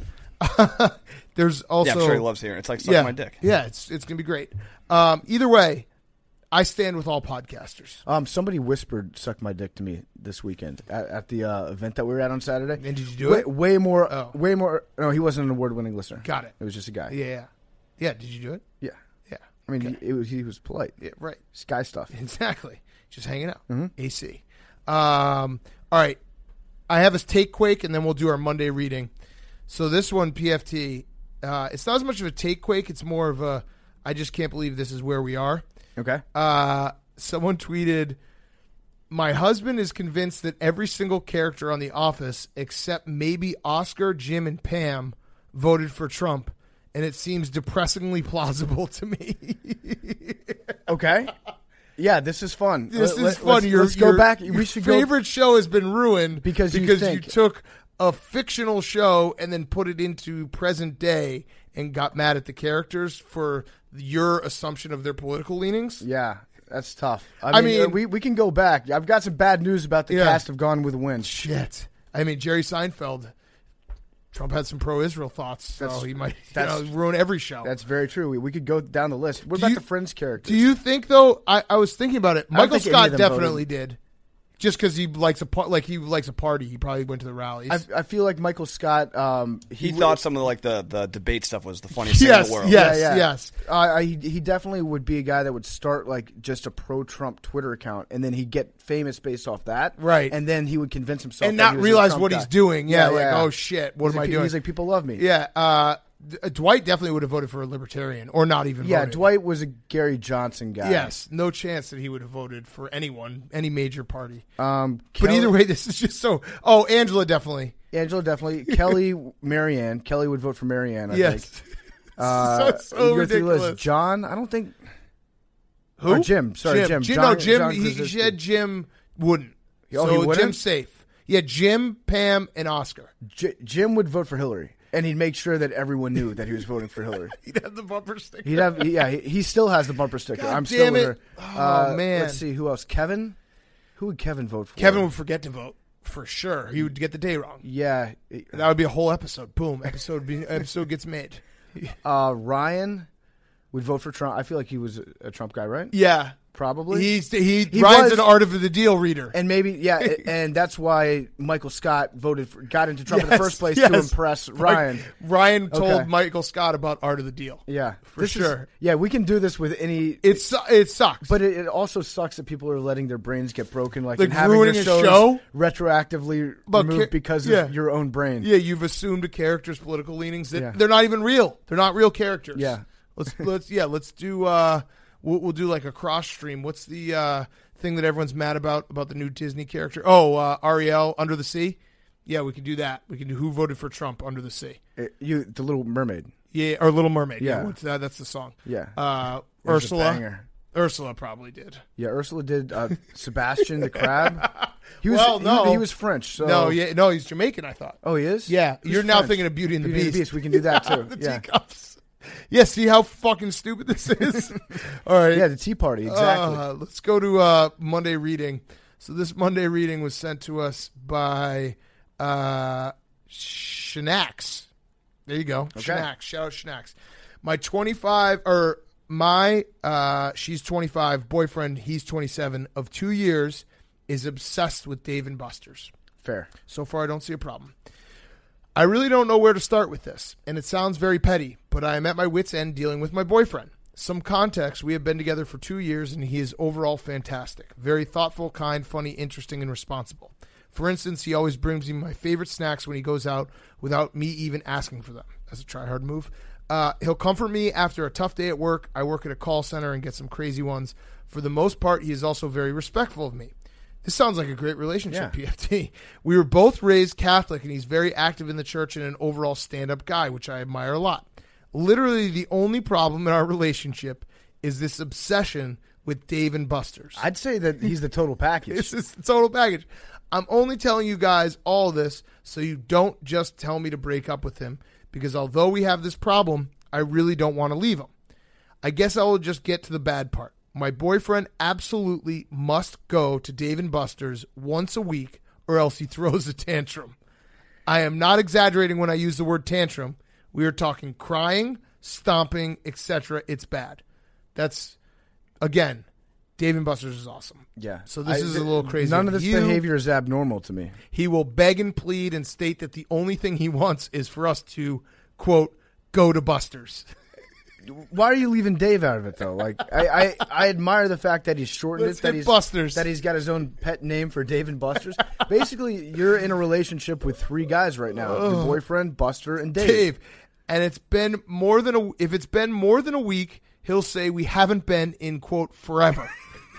There's also, I'm sure he loves hearing it. It's like sucking my dick. Yeah, it's gonna be great. Either way, I stand with all podcasters. Somebody whispered "suck my dick" to me this weekend at the event that we were at on Saturday. And did you do it? Way more. No, he wasn't an award-winning listener. Got it. It was just a guy. Yeah. Did you do it? Yeah. Yeah. I mean, he was polite. Yeah. Right. Sky stuff. Exactly. Just hanging out. AC. All right. I have a take quake, and then we'll do our Monday reading. So this one, PFT, it's not as much of a take quake. It's more of a, I just can't believe this is where we are. Okay. Someone tweeted, my husband is convinced that every single character on The Office, except maybe Oscar, Jim, and Pam, voted for Trump. And it seems depressingly plausible to me. Okay. Yeah, this is fun. This is fun. Let's go back. Your favorite show has been ruined because you took a fictional show and then put it into present day and got mad at the characters for your assumption of their political leanings. Yeah, that's tough. I mean, we can go back. I've got some bad news about the cast of Gone with the Wind. Shit. I mean, Jerry Seinfeld, Trump had some pro-Israel thoughts, so he might ruin every show. That's very true. We could go down the list. What about the Friends characters? Do you think, though, I was thinking about it, Michael Scott definitely did. Just because he likes a party, he probably went to the rallies. I feel like Michael Scott. He thought some of the debate stuff was the funniest thing in the world. Yes. He definitely would be a guy that would start like just a pro-Trump Twitter account, and then he'd get famous based off that. Right. And then he would convince himself and that not he was realize a Trump what guy. he's doing. Oh shit, what am I doing? He's like, people love me. Yeah. Dwight definitely would have voted for a libertarian, or not even. Yeah, voted. Dwight was a Gary Johnson guy. Yes, no chance that he would have voted for anyone, any major party. But either way, this is just so. Oh, Angela definitely. Kelly, Marianne. Kelly would vote for Marianne. I yes. think. so ridiculous. John, I don't think. Who? Or Jim. Sorry, Jim. Jim. He said Jim wouldn't. Oh, he wouldn't? Jim's safe. Yeah, Jim, Pam, and Oscar. Jim would vote for Hillary, and he'd make sure that everyone knew that he was voting for Hillary. He'd have the bumper sticker. He still has the bumper sticker. God I'm still damn with it. her. Oh, man. Let's see, who else? Kevin? Who would Kevin vote for? Kevin would forget to vote, for sure. He would get the day wrong. Yeah. That would be a whole episode. Boom. Episode gets made. Ryan would vote for Trump. I feel like he was a Trump guy, right? Yeah. Probably. Ryan's an Art of the Deal reader. And maybe, and that's why Michael Scott got into Trump in the first place to impress Ryan. Ryan told Michael Scott about Art of the Deal. Yeah. For sure. We can do this with any... It sucks. But it also sucks that people are letting their brains get broken, like Like and having ruining their a shows show? retroactively removed because of your own brain. Yeah, you've assumed a character's political leanings that they're not even real. They're not real characters. Yeah. Let's do we'll do like a cross stream. What's the thing that everyone's mad about the new Disney character? Oh, Ariel Under the Sea. Yeah, we can do that. We can do Who Voted for Trump Under the Sea. The Little Mermaid. Yeah, or Little Mermaid. Yeah. What's that? That's the song. Yeah. Ursula. Ursula probably did. Yeah, Ursula did. Sebastian the Crab. He was, he was French. So. No, he's Jamaican, I thought. Oh, he is? Yeah. Who's You're now French? thinking of Beauty and the Beast. We can do that too. The teacups. Yeah, see how fucking stupid this is? All right. Yeah, the Tea Party, exactly. Let's go to Monday reading. So this Monday reading was sent to us by Shanax. There you go. Okay. Shanax. Shout out Shanax. She's 25, boyfriend, he's 27, of 2 years, is obsessed with Dave & Buster's. Fair. So far, I don't see a problem. I really don't know where to start with this, and it sounds very petty, but I am at my wit's end dealing with my boyfriend. Some context, we have been together for 2 years, and he is overall fantastic. Very thoughtful, kind, funny, interesting, and responsible. For instance, he always brings me my favorite snacks when he goes out without me even asking for them. That's a try-hard move. He'll comfort me after a tough day at work. I work at a call center and get some crazy ones. For the most part, he is also very respectful of me. This sounds like a great relationship, PFT. We were both raised Catholic, and he's very active in the church and an overall stand-up guy, which I admire a lot. Literally, the only problem in our relationship is this obsession with Dave & Buster's. I'd say that he's the total package. This is the total package. I'm only telling you guys all this so you don't just tell me to break up with him, because although we have this problem, I really don't want to leave him. I guess I will just get to the bad part. My boyfriend absolutely must go to Dave & Buster's once a week or else he throws a tantrum. I am not exaggerating when I use the word tantrum. We are talking crying, stomping, etc. It's bad. That's, again, Dave & Buster's is awesome. Yeah. So this is a little crazy. None of this behavior is abnormal to me. He will beg and plead and state that the only thing he wants is for us to, quote, go to Buster's. Why are you leaving Dave out of it though? Like I admire the fact that he's shortened Let's it, hit Buster's. that he's got his own pet name for Dave & Buster's. Basically, you're in a relationship with 3 guys right now: your boyfriend, Buster, and Dave. And it's been more than if it's been more than a week, he'll say we haven't been in, quote, forever.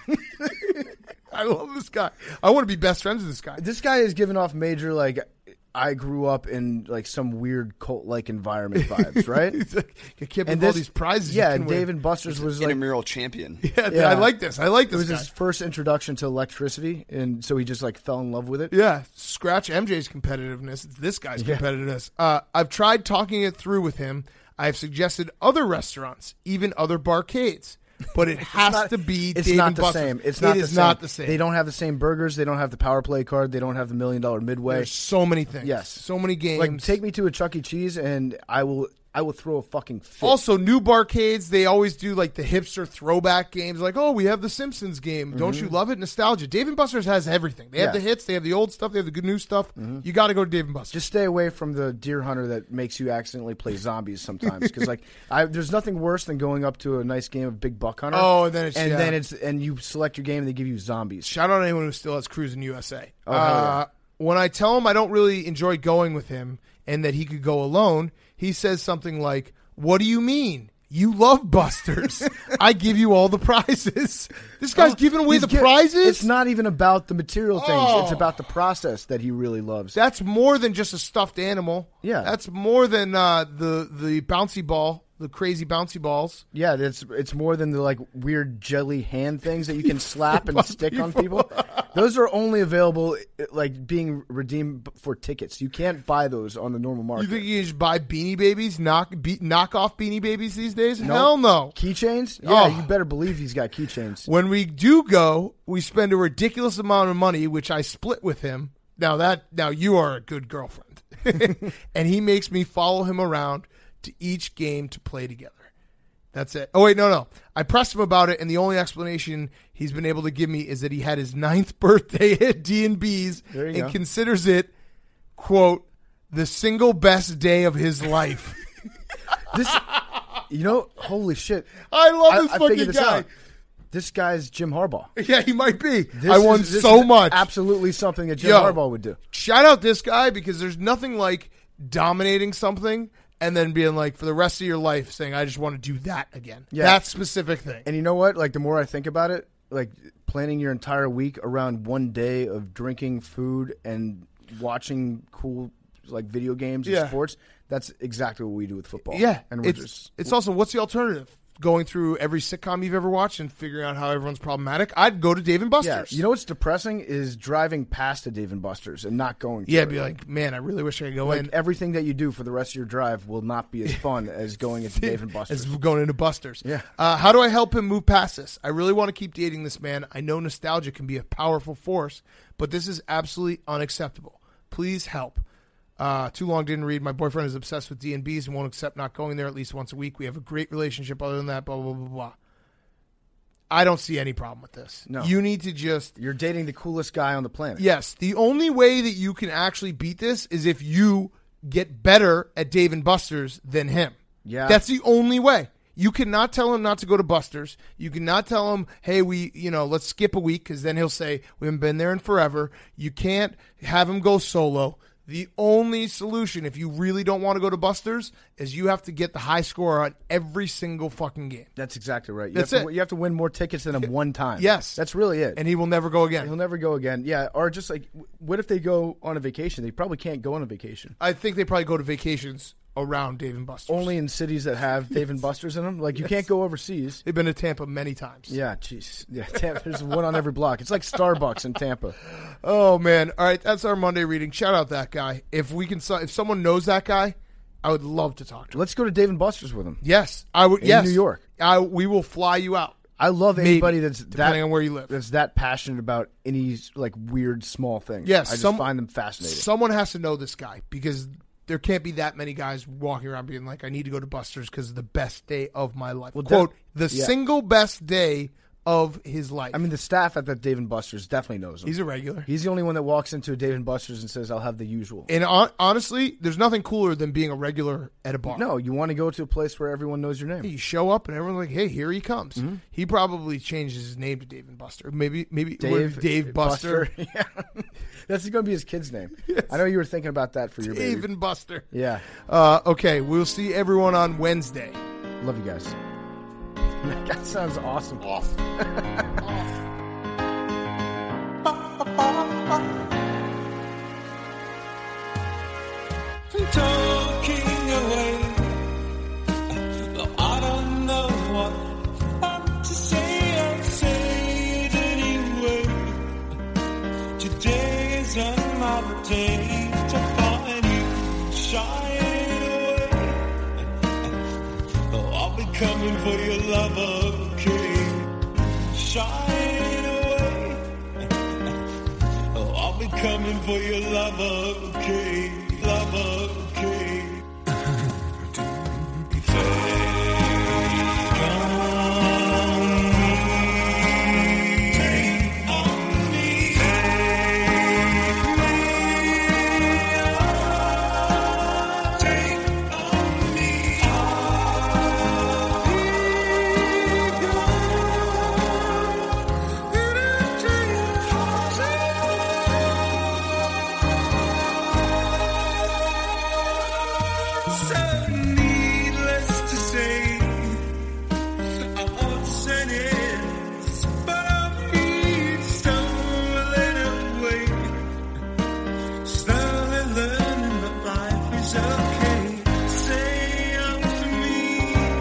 I love this guy. I want to be best friends with this guy. This guy is giving off major like I grew up in like some weird cult-like environment vibes, right? He's like, I can't believe all these prizes. Yeah, you can and win. Dave & Buster's was like intramural champion. Yeah, I like this. I like this. It was guy. his first introduction to electricity, and so he just like fell in love with it. Yeah, scratch MJ's competitiveness. It's this guy's competitiveness. I've tried talking it through with him. I've suggested other restaurants, even other barcades. But it has to be It's Dave not & the Buster's. same. It's not the same. They don't have the same burgers. They don't have the power play card. They don't have the $1 million midway. There's so many things. Yes. So many games. Like, take me to a Chuck E. Cheese, and I will throw a fucking fit. Also, new barcades, they always do like the hipster throwback games. Like, oh, we have the Simpsons game. Don't you love it? Nostalgia. Dave & Buster's has everything. They have the hits. They have the old stuff. They have the good new stuff. You got to go to Dave & Buster's. Just stay away from the Deer Hunter that makes you accidentally play zombies sometimes. Because like, there's nothing worse than going up to a nice game of Big Buck Hunter. Oh, and then and you select your game and they give you zombies. Shout out to anyone who still has Cruising USA. Oh, hell yeah. When I tell him I don't really enjoy going with him and that he could go alone, he says something like, "What do you mean? You love Buster's. I give you all the prizes." This guy's giving away the prizes? It's not even about the material things. Oh. It's about the process that he really loves. That's more than just a stuffed animal. Yeah. That's more than the bouncy ball the crazy bouncy balls. Yeah, it's more than the like weird jelly hand things that you can slap and stick on people. Those are only available like being redeemed for tickets. You can't buy those on the normal market. You think you can just buy Beanie Babies, knock off Beanie Babies these days? No. Hell no. Keychains? Yeah, Oh. you better believe he's got keychains. When we do go, we spend a ridiculous amount of money, which I split with him. Now you are a good girlfriend. And he makes me follow him around to each game to play together. That's it. Oh, wait, no. I pressed him about it, and the only explanation he's been able to give me is that he had his 9th birthday at D&B's There you and go. considers it, quote, the single best day of his life. Holy shit. I love this I fucking figured this guy. out. This guy's Jim Harbaugh. Yeah, he might be. This I won is so much. Absolutely something that Jim Yo, Harbaugh would do. Shout out this guy because there's nothing like dominating something and then being like, for the rest of your life, saying, I just want to do that again. Yeah. That specific thing. And you know what? Like, the more I think about it, like, planning your entire week around one day of drinking food and watching cool, like, video games and Yeah. sports, that's exactly what we do with football. Yeah. And It's also, what's the alternative? Going through every sitcom you've ever watched and figuring out how everyone's problematic? I'd go to Dave & yeah. Buster's. You know what's depressing is driving past a Dave & Buster's and not going to Yeah, it. be like, man, I really wish I could go Like, in. everything that you do for the rest of your drive will not be as fun as going into Dave & As Buster's. going into Buster's. Yeah. How do I help him move past this? I really want to keep dating this man. I know nostalgia can be a powerful force, but this is absolutely unacceptable. Please help. Too long didn't read. My boyfriend is obsessed with D&Bs and won't accept not going there at least once a week. We have a great relationship other than that, blah, blah, blah, blah. I don't see any problem with this. No. You need to just... You're dating the coolest guy on the planet. Yes. The only way that you can actually beat this is if you get better at Dave & Buster's than him. Yeah. That's the only way. You cannot tell him not to go to Buster's. You cannot tell him, hey, let's skip a week, because then he'll say, we haven't been there in forever. You can't have him go solo. The only solution, if you really don't want to go to Buster's, is you have to get the high score on every single fucking game. That's exactly right. That's you it. You have to win more tickets than him one time. Yes. That's really it. And he will never go again. He'll never go again. Yeah, or just like, what if they go on a vacation? They probably can't go on a vacation. I think they probably go to vacations around Dave & Buster's. Only in cities that have Dave & Buster's in them. Like, you can't go overseas. They've been to Tampa many times. Yeah, jeez. Yeah, there's one on every block. It's like Starbucks in Tampa. Oh, man. All right, that's our Monday reading. Shout out that guy. If someone knows that guy, I would love to talk to him. Let's go to Dave & Buster's with him. Yes, I would. In Yes, New York. We will fly you out. I love Maybe, anybody that's depending on where you live. That's that passionate about any like weird small thing. Yes, I just find them fascinating. Someone has to know this guy because there can't be that many guys walking around being like, I need to go to Buster's because it's the best day of my life. Well, Quote, yeah. single best day of his life. I mean, the staff at that Dave & Buster's definitely knows him. He's a regular. He's the only one that walks into a Dave & Buster's and says, I'll have the usual. And honestly, there's nothing cooler than being a regular at a bar. No, you want to go to a place where everyone knows your name. You show up and everyone's like, hey, here he comes. Mm-hmm. He probably changes his name to Dave & Buster. Maybe Dave Buster. Yeah. That's going to be his kid's name. Yes. I know you were thinking about that for your Dave baby. and Buster. Yeah. Okay, we'll see everyone on Wednesday. Love you guys. That sounds awesome. Talking away. I don't know what I'm to say. I'll say it anyway. Today is another day to find you shying away. I'll be coming for your love, okay? Shying away. I'll be coming for your love, okay? Love, okay. Okay, say out to me.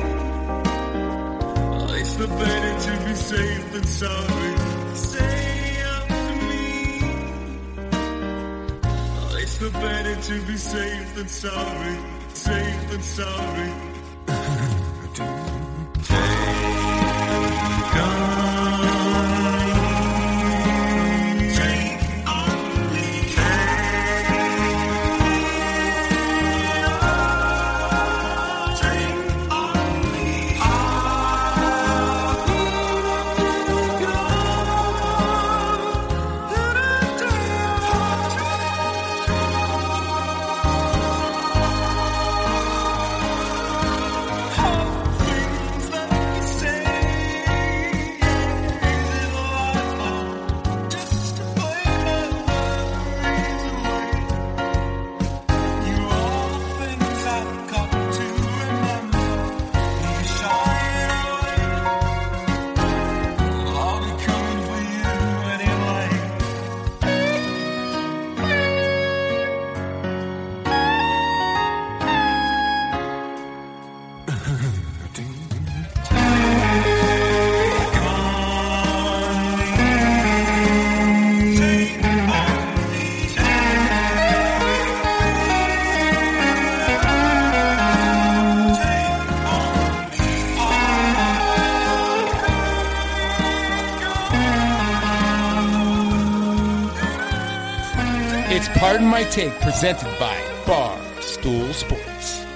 sorry. Say after me. Oh, it's no better to be safe than sorry. Safe than sorry. It's Pardon My Take, presented by Barstool Sports.